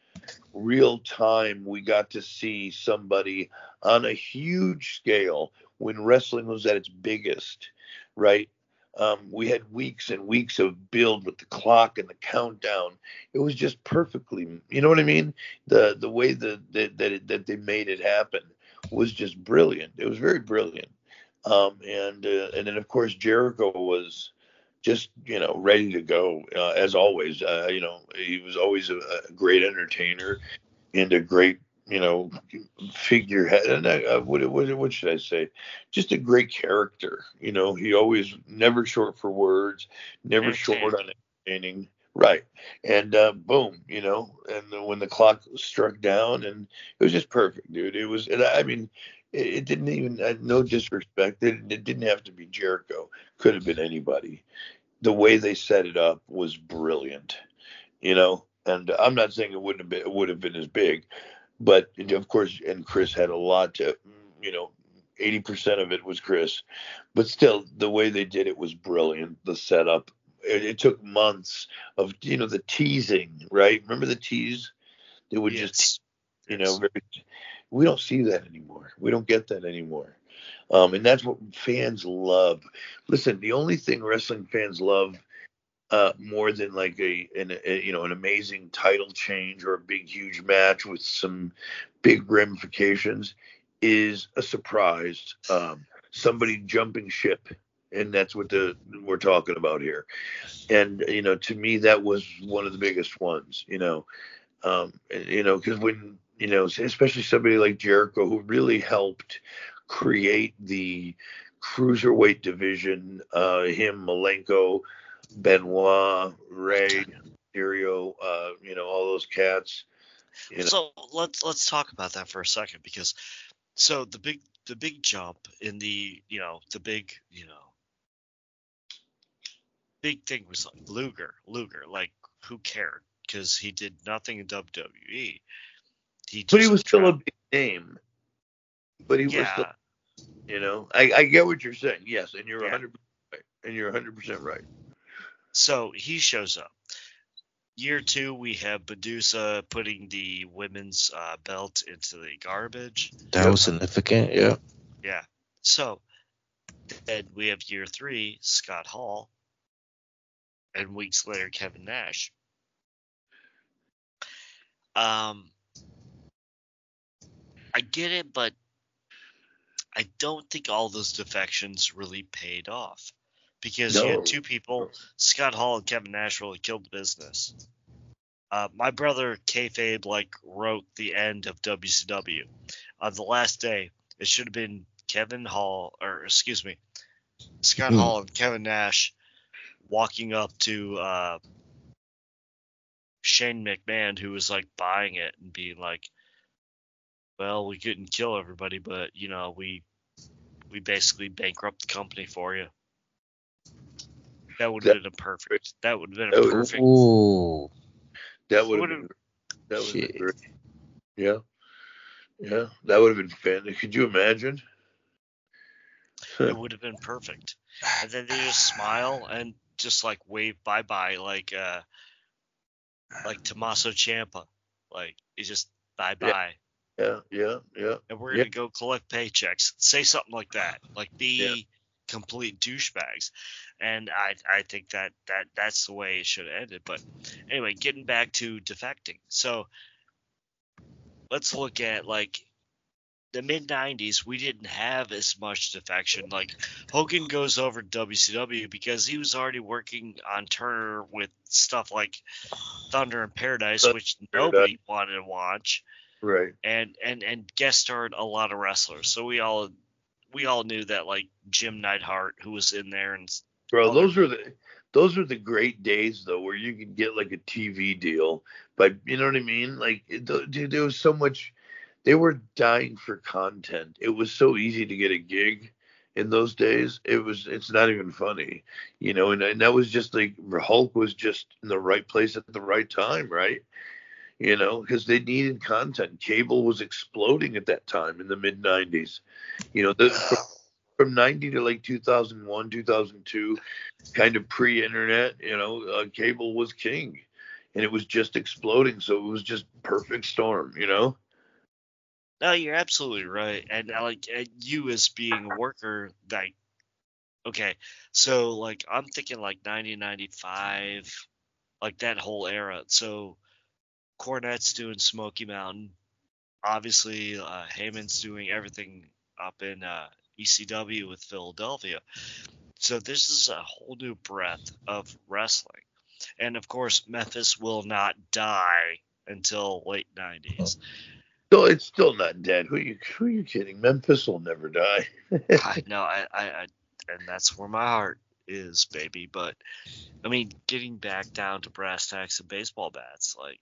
real time we got to see somebody on a huge scale when wrestling was at its biggest, right? Um, we had weeks and weeks of build with the clock and the countdown. It was just perfectly, you know what I mean? The the way that that that, it, that they made it happen was just brilliant. It was very brilliant. Um, and uh, and then of course Jericho was just you know ready to go uh, as always. Uh, you know he was always a, a great entertainer and a great you know figurehead. And I, uh, what what what should I say? Just a great character. You know he always never short for words, never short on entertaining. Right, and uh, boom, you know, and when the clock struck down, and it was just perfect, dude. It was, and I mean, it, it didn't even, uh, no disrespect, it, it didn't have to be Jericho. Could have been anybody. The way they set it up was brilliant, you know. And I'm not saying it wouldn't have been, it would have been as big, but of course, and Chris had a lot to, you know, eighty percent of it was Chris, but still, the way they did it was brilliant. The setup, it, it took months of, you know, the teasing, right? Remember the tease? They would Yes. just, you Yes. know, very, we don't see that anymore. We don't get that anymore. Um, and that's what fans love. Listen, the only thing wrestling fans love uh, more than like a, an, a you know an amazing title change or a big huge match with some big ramifications is a surprise. Um, somebody jumping ship, and that's what the we're talking about here. And you know, to me, that was one of the biggest ones. You know, um, you know, because when you know, especially somebody like Jericho who really helped create the cruiserweight division, uh, him, Malenko, Benoit, Ray, Mysterio, uh, you know, all those cats. You know. So let's let's talk about that for a second, because so the big the big jump in the you know the big you know big thing was like Luger. Luger, like, who cared? Because he did nothing in W W E. He just But he was still tra- a big name. But he was yeah, still, you know, I, I get what you're saying. Yes, and you're yeah. one hundred percent right. And you're one hundred percent right. So he shows up. Year two, we have Medusa putting the women's uh, belt into the garbage. That Yep. was significant. Yeah. Yeah. So then we have year three, Scott Hall, and weeks later, Kevin Nash. Um, I get it, but I don't think all those defections really paid off because you No. had two people, Scott Hall and Kevin Nash, really killed the business. Uh, my brother Kayfabe like wrote the end of W C W. On the last day, it should have been Kevin Hall, or excuse me, Scott Hmm. Hall and Kevin Nash walking up to uh, Shane McMahon, who was like buying it and being like, well, we couldn't kill everybody, but you know, we we basically bankrupt the company for you. That would have been a perfect. That would have been That a would- perfect. Ooh. That would have would've- been that would have Shit. been great. Yeah. Yeah. That would have been fantastic. Could you imagine? It would have been perfect. And then they just smile and just like wave bye bye, like uh, like Tommaso Ciampa, like it's just bye bye. Yeah, yeah, yeah. And we're Yeah. gonna go collect paychecks. Say something like that. Like be Yeah. complete douchebags. And I I think that, that that's the way it should have ended. But anyway, getting back to defecting. So let's look at like the mid nineties. We didn't have as much defection. Like Hogan goes over to W C W because he was already working on Turner with stuff like Thunder in Paradise, Thunder which in Paradise. nobody wanted to watch. Right. and and and guest starred a lot of wrestlers. So we all we all knew that like Jim Neidhart, who was in there, and Bro, other- those were the those were the great days though, where you could get like a T V deal, but you know what I mean? Like, it, dude, there was so much. They were dying for content. It was so easy to get a gig in those days. It was. It's not even funny, you know. And, and that was just like Hulk was just in the right place at the right time, right? You know, because they needed content. Cable was exploding at that time in the mid nineties. You know, the, from, from ninety to like two thousand one, two thousand two, kind of pre-internet, you know, uh, cable was king, and it was just exploding. So it was just perfect storm, you know. no, you're absolutely right. And uh, like uh, you as being a worker, like okay, so like I'm thinking like nineteen ninety-five, like that whole era. So Cornette's doing Smoky Mountain. Obviously, uh, Heyman's doing everything up in uh, E C W with Philadelphia. So this is a whole new breadth of wrestling. And of course, Memphis will not die until late nineties. So it's still not dead. Who are you? Who are you kidding? Memphis will never die. I know, I, I, I, and that's where my heart is, baby. But I mean, getting back down to brass tacks and baseball bats, like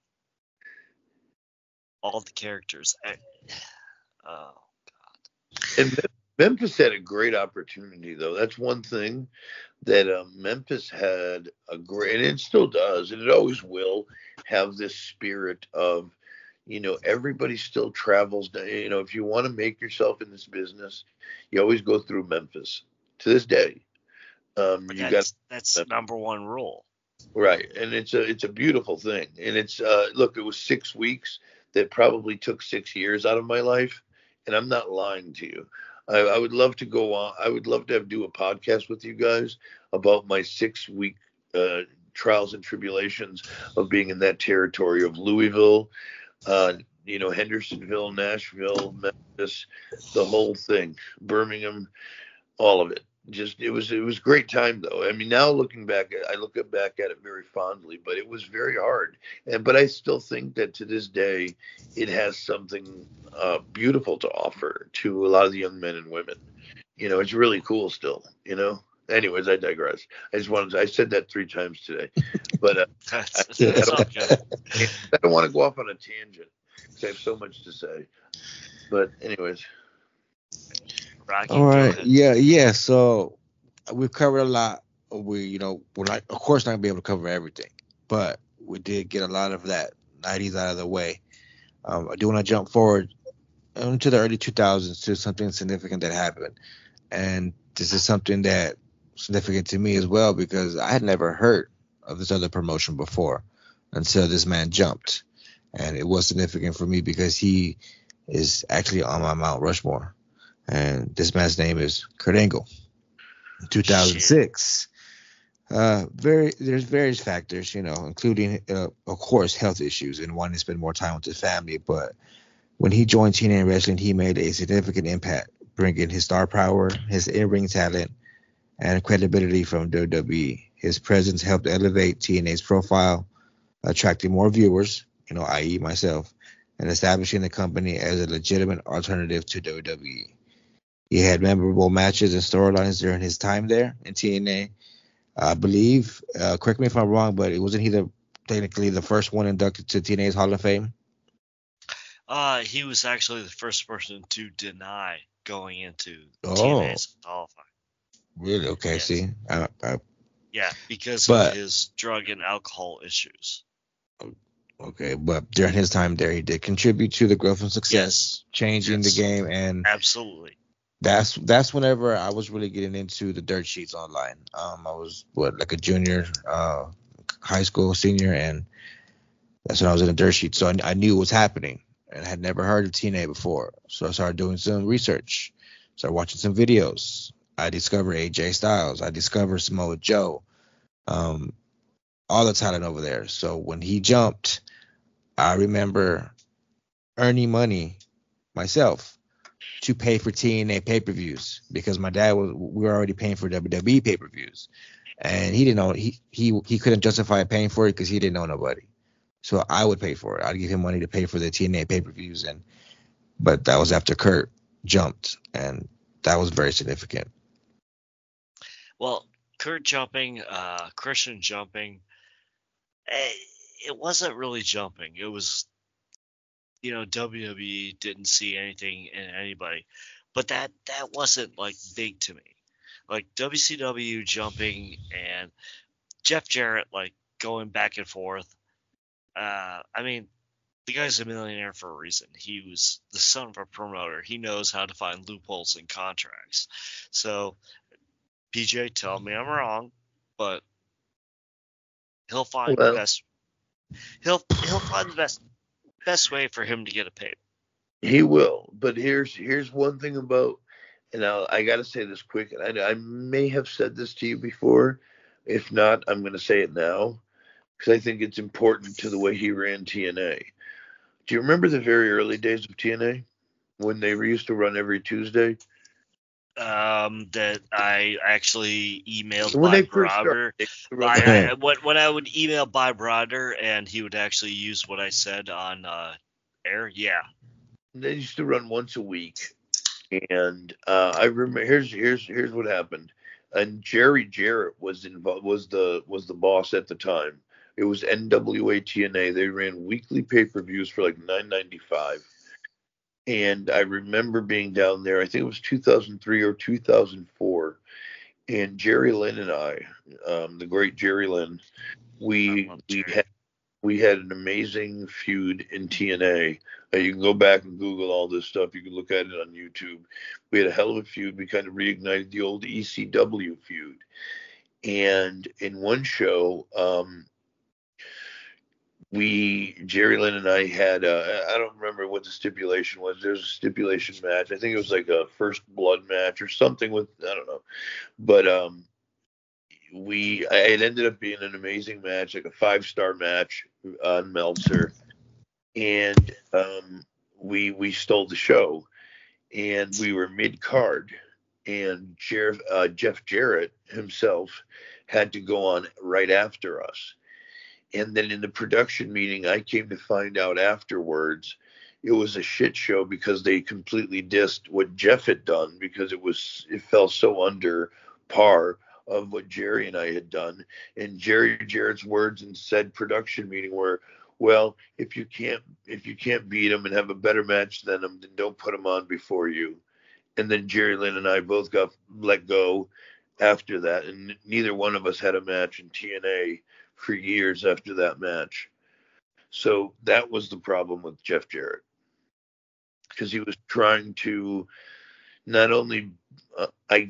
all the characters. I, oh God. And Mem- Memphis had a great opportunity, though. That's one thing that um, Memphis had a great, and it still does, and it always will have this spirit of, you know, everybody still travels. You know, if you want to make yourself in this business, you always go through Memphis to this day. Um, But you got that's that's number one rule. right, and it's a it's a beautiful thing, and it's uh, look, it was six weeks that probably took six years out of my life, and I'm not lying to you. I, I would love to go on. I would love to have do a podcast with you guys about my six week uh, trials and tribulations of being in that territory of Louisville, uh, you know, Hendersonville, Nashville, Memphis, the whole thing, Birmingham, all of it. Just it was it was a great time though. I mean, now looking back, I look back at it very fondly, but it was very hard. And but I still think that to this day, it has something uh, beautiful to offer to a lot of the young men and women. You know, it's really cool still. You know. Anyways, I digress. I just wanted to, I said that three times today, but uh, That's, that's all good. I don't want to go off on a tangent because I have so much to say. But anyways. Rocky, All go right. ahead. Yeah, yeah. So we've covered a lot. We, you know, we're not, of course, not gonna be able to cover everything, but we did get a lot of that nineties out of the way. Um, I do want to jump forward into the early two thousands to something significant that happened, and this is something that significant to me as well because I had never heard of this other promotion before until this man jumped. And it was significant for me because he is actually on my Mount Rushmore. And this man's name is Kurt Angle. In two thousand six. Uh, very there's various factors, you know, including uh, of course health issues and wanting to spend more time with his family. But when he joined T N A Wrestling, he made a significant impact, bringing his star power, his in-ring talent, and credibility from W W E. His presence helped elevate T N A's profile, attracting more viewers, you know, that is myself, and establishing the company as a legitimate alternative to W W E. He had memorable matches and storylines during his time there in T N A. I believe, uh, correct me if I'm wrong, but it wasn't he the technically the first one inducted to T N A's Hall of Fame? Uh, he was actually the first person to deny going into Oh. T N A's Hall of Fame. Really? Okay, Yes. see. I, I, Yeah, because But- of his drug and alcohol issues. okay, but during his time there, he did contribute to the growth and success, Yes, changing Yes. the game, and absolutely. that's that's whenever I was really getting into the dirt sheets online. Um, I was what like a junior, uh, high school senior, and that's when I was in the dirt sheets. So I, I knew what was happening, and I had never heard of T N A before. So I started doing some research, started watching some videos. I discovered A J Styles. I discovered Samoa Joe. Um, all the talent over there. So when he jumped, I remember earning money myself to pay for T N A pay-per-views because my dad was we were already paying for W W E pay-per-views, and he didn't know he he he couldn't justify paying for it because he didn't know nobody. So I would pay for it. I'd give him money to pay for the T N A pay-per-views, and but that was after Kurt jumped, and that was very significant. Well, Kurt jumping, uh, Christian jumping, eh, it wasn't really jumping. It was, you know, W W E didn't see anything in anybody, but that that wasn't like big to me. Like W C W jumping and Jeff Jarrett like going back and forth. Uh, I mean, the guy's a millionaire for a reason. He was the son of a promoter. He knows how to find loopholes in contracts. So, P J, tell me I'm wrong, but he'll find Well- the best. He'll he'll find the best best way for him to get a pay. He will, but here's here's one thing about, and I'll, I got to say this quick, and I, I may have said this to you before. If not, I'm going to say it now because I think it's important to the way he ran T N A. Do you remember the very early days of T N A when they used to run every Tuesday? Um, that I actually emailed When by they first Browder. started, they used to run I, I, when, when I would email by Browder and he would actually use what I said on uh, air, yeah. they used to run once a week, and uh, I remember here's here's here's what happened. And Jerry Jarrett was involved was the was the boss at the time. It was N W A T N A. They ran weekly pay-per-views for like nine ninety-five. And I remember being down there. I think it was two thousand three or two thousand four. And Jerry Lynn and I, um, the great Jerry Lynn, we I love we Jerry. had we had an amazing feud in T N A. Uh, you can go back and Google all this stuff. You can look at it on YouTube. We had a hell of a feud. We kind of reignited the old E C W feud. And in one show, um, we Jerry Lynn and I had uh, I don't remember what the stipulation was. There's a stipulation match. I think it was like a first blood match or something with I don't know. But um, we it ended up being an amazing match, like a five star match on Meltzer, and um, we we stole the show, and we were mid card, and Jeff, uh, Jeff Jarrett himself had to go on right after us. And then in the production meeting, I came to find out afterwards it was a shit show because they completely dissed what Jeff had done because it was it fell so under par of what Jerry and I had done. And Jerry Jarrett's words in said production meeting were, "Well, if you can't if you can't beat him and have a better match than him, then don't put him on before you." And then Jerry Lynn and I both got let go after that, and neither one of us had a match in T N A for years after that match. So that was the problem with Jeff Jarrett, because he was trying to not only uh, I get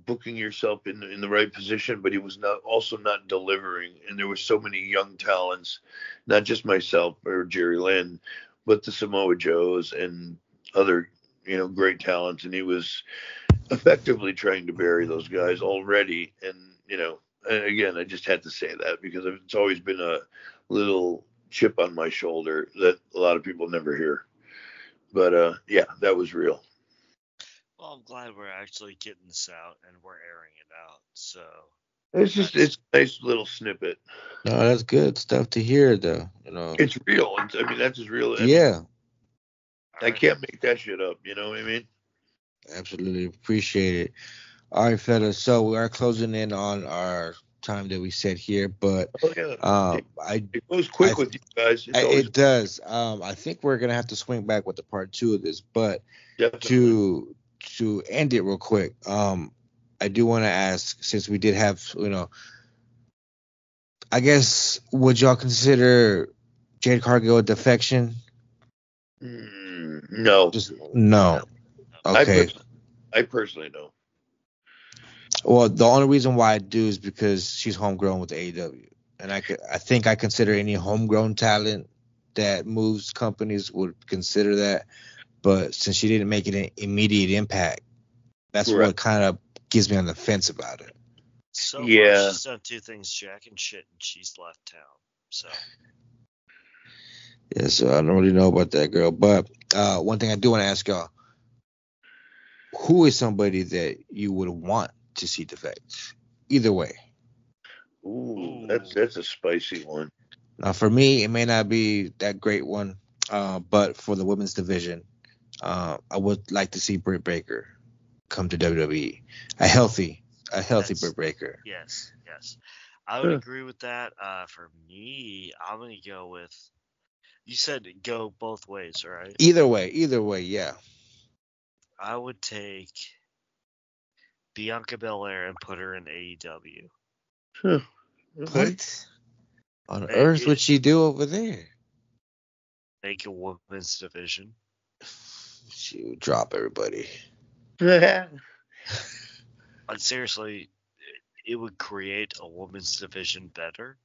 booking yourself in in the right position, but he was not also not delivering. And there were so many young talents, not just myself or Jerry Lynn, but the Samoa Joes and other, you know, great talents. And he was effectively trying to bury those guys already. And, you know, and again, I just had to say that because it's always been a little chip on my shoulder that a lot of people never hear. But uh, yeah, that was real. Well, I'm glad we're actually getting this out and we're airing it out. So it's just that's- it's a nice little snippet. No, that's good stuff to hear, though. You know, It's real. It's, I mean, that's as real. I yeah, mean, I can't make that shit up. You know what I mean? absolutely appreciate it. All right, fellas. So we are closing in on our time that we set here, but Oh yeah. um, it, I it goes quick I- with you guys. It's I- always it does. Um, I think we're gonna have to swing back with the part two of this, but definitely. to to end it real quick, um, I do want to ask, since we did have, you know, I guess, would y'all consider Jade Cargill a defection? Mm, no. Just no. I, Okay. pers- I personally know. Well, the only reason why I do is because she's homegrown with A E W, and I could, I think I consider any homegrown talent that moves companies would consider that. But since she didn't make an immediate impact, that's Correct. what kind of gives me on the fence about it. So Yeah. far, she's done two things, Jack and shit, and she's left town. So Yeah, so I don't really know about that girl. But uh, one thing I do want to ask y'all: who is somebody that you would want to see defect? Either way. Ooh, that's that's a spicy one. Now, for me, it may not be that great one, uh, but for the women's division, uh, I would like to see Britt Baker come to W W E. A healthy, a healthy Yes. Britt Baker. yes, yes, I would Huh. agree with that. Uh, for me, I'm gonna go with. You said go both ways, right? Either way, either way, yeah. I would take Bianca Belair and put her in A E W. Huh. Okay. What on Hey, earth it- would she do over there? Make a women's division. She would drop everybody. But seriously, it would create a women's division better.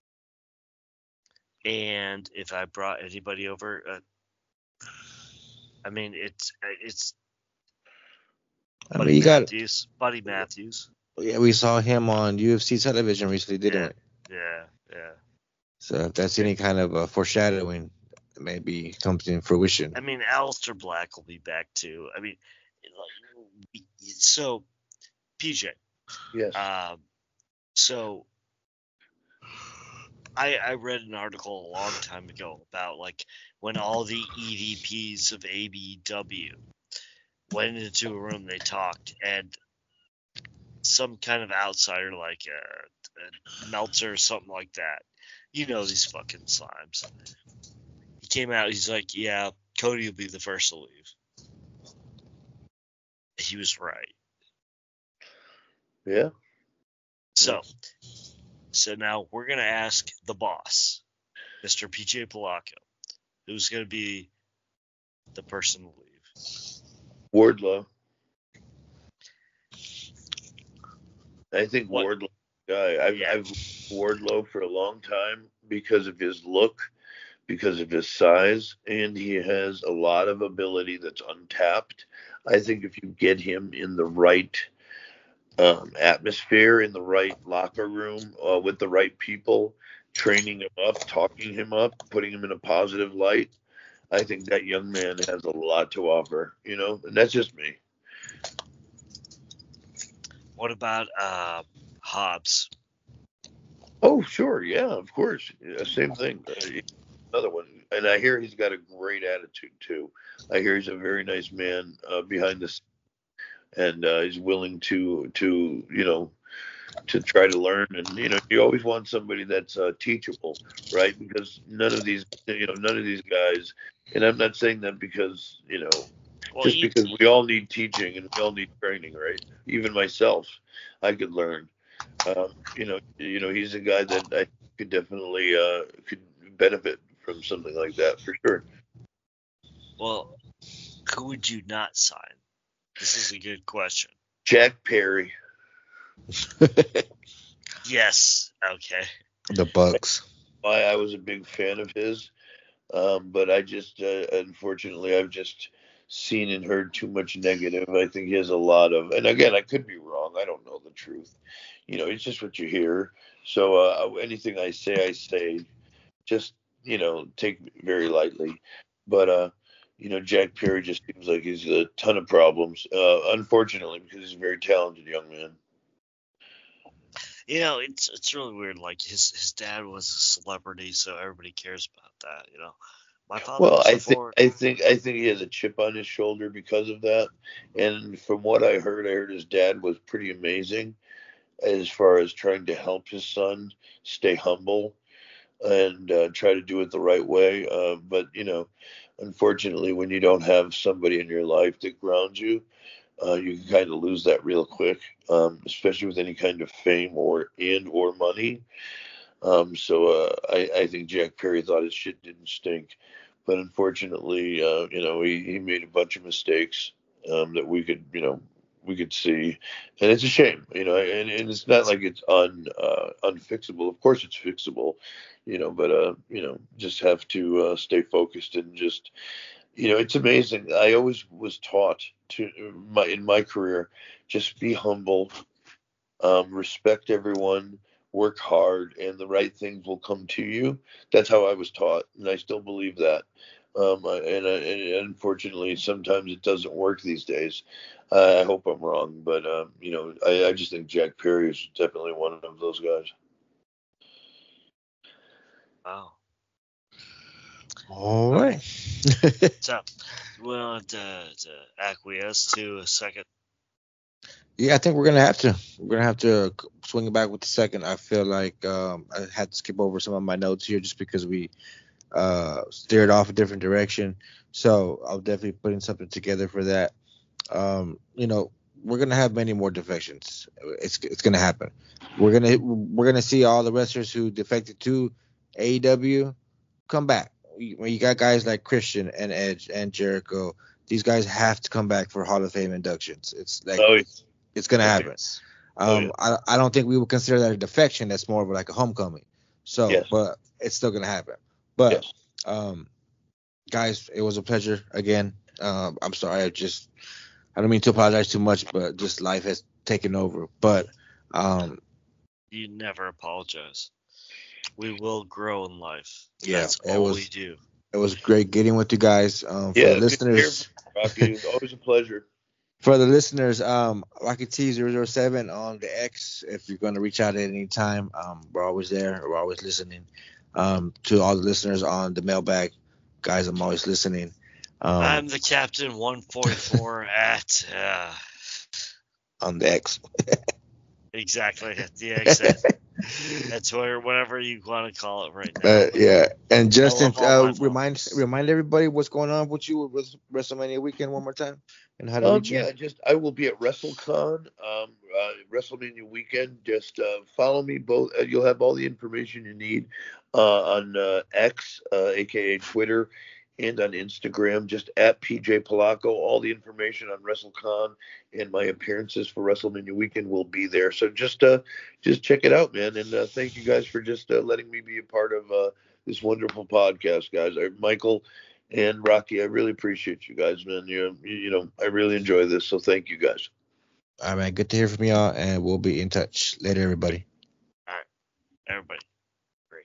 And if I brought anybody over, uh, I mean, it's it's I Buddy mean, you got. Matthews. Buddy Matthews. Yeah, we saw him on U F C television recently, didn't Yeah. we? Yeah, yeah. So if that's any kind of uh, foreshadowing, maybe comes in fruition. I mean, Aleister Black will be back too. I mean, like, so P J. Yes. Um, so I I read an article a long time ago about like when all the E V Ps of A B W went into a room, they talked, and some kind of outsider like a, a Meltzer or something like that. You know these fucking slimes. He came out. He's like, "Yeah, Cody will be the first to leave." He was right. Yeah. So, so now we're gonna ask the boss, Mister P J Polacco, who's gonna be the person to leave. Wardlow. I think What? Wardlow guy. I've, Yeah. I've Wardlow for a long time because of his look, because of his size, and he has a lot of ability that's untapped. I think if you get him in the right um, atmosphere, in the right locker room, uh, with the right people, training him up, talking him up, putting him in a positive light, I think that young man has a lot to offer, you know, and that's just me. What about uh, Hobbs? Oh, sure. Yeah, of course. Yeah, same thing. Uh, another one. And I hear he's got a great attitude, too. I hear he's a very nice man uh, behind the scenes, and uh, he's willing to, to, you know, to try to learn. And, you know, you always want somebody that's uh, teachable, right? Because none of these, you know, none of these guys, and I'm not saying that because, you know, Well, just he, because we all need teaching and we all need training, right? Even myself, I could learn. Um, you know, you know, he's a guy that I could definitely uh, could benefit from something like that for sure. well, who would you not sign? This is a good question. Jack Perry. Yes. Okay. The Bucks. I, I was a big fan of his, um, but I just, uh, unfortunately, I've just seen and heard too much negative. I think he has a lot of, and again, I could be wrong. I don't know the truth. You know, it's just what you hear. So uh, anything I say, I say, just, you know, take very lightly. But, uh, you know, Jack Perry just seems like he's a ton of problems, uh, unfortunately, because he's a very talented young man. You know, it's it's really weird. Like his his dad was a celebrity, so everybody cares about that. You know, my father. Well, was I a think forward. I think I think he has a chip on his shoulder because of that. And from what I heard, I heard his dad was pretty amazing as far as trying to help his son stay humble and uh, try to do it the right way. Uh, but you know, unfortunately, when you don't have somebody in your life that grounds you, uh, you can kind of lose that real quick, um, especially with any kind of fame or and or money. Um, so uh, I, I think Jack Perry thought his shit didn't stink, but unfortunately, uh, you know, he, he made a bunch of mistakes um, that we could, you know, we could see, and it's a shame, you know, and, and it's not like it's un uh, unfixable. Of course, it's fixable, you know, but uh, you know, just have to uh, stay focused and just, you know, it's amazing. I always was taught to my in my career, just be humble, um, respect everyone, work hard, and the right things will come to you. That's how I was taught, and I still believe that. Um, and, and unfortunately, sometimes it doesn't work these days. Uh, I hope I'm wrong, but um, you know, I, I just think Jack Perry is definitely one of those guys. Wow. All right. So, you want to, to acquiesce to a second? Yeah, I think we're gonna have to. We're gonna have to swing it back with the second. I feel like um, I had to skip over some of my notes here just because we uh, steered off a different direction. So I'll definitely put in something together for that. Um, you know, we're gonna have many more defections. It's it's gonna happen. We're gonna we're gonna see all the wrestlers who defected to A E W come back. When you got guys like Christian and Edge and Jericho, these guys have to come back for Hall of Fame inductions. It's like Oh, it's, it's gonna happen. Um, oh, yeah. I I don't think we would consider that a defection. That's more of like a homecoming. So, Yes. but it's still gonna happen. But Yes. um, guys, it was a pleasure again. Um, I'm sorry, I just I don't mean to apologize too much, but just life has taken over. But um, You never apologize. We will grow in life. Yeah, That's it all was- we do. it was great getting with you guys. Um, for Yeah, the good to hear listeners, from you, Rocky. It's always a pleasure. for the listeners, um, Rocky T zero zero seven on the X. If you're going to reach out at any time, um, we're always there. We're always listening. Um, to all the listeners on the mailbag, guys, I'm always listening. Um, I'm the captain one forty-four at uh, on the X. exactly at the exit. That's where whatever you want to call it right now. Uh, yeah, and Justin, love all my uh, remind folks. remind everybody what's going on with you with WrestleMania weekend one more time, and how to Um, reach yeah, you. just I will be at WrestleCon, um, uh, WrestleMania weekend. Just uh, follow me both. Uh, you'll have all the information you need uh, on uh, X, uh, aka Twitter, and on Instagram. Just at P J Polacco. All the information on WrestleCon and my appearances for WrestleMania weekend will be there. So just uh, just check it out, man. And uh, thank you guys for just uh, letting me be a part of uh, this wonderful podcast, guys. Uh, Michael and Rocky, I really appreciate you guys, man. You, you you know, I really enjoy this, so thank you guys. All right, man. Good to hear from y'all, and we'll be in touch later, everybody. Everybody. Great.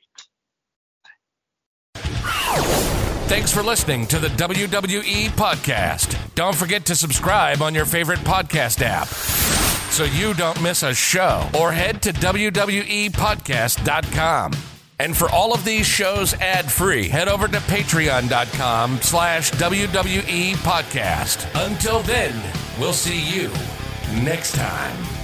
Thanks for listening to the W W E Podcast. Don't forget to subscribe on your favorite podcast app so you don't miss a show, or head to W W E podcast dot com. And for all of these shows ad-free, head over to patreon.com slash WWE podcast. Until then, we'll see you next time.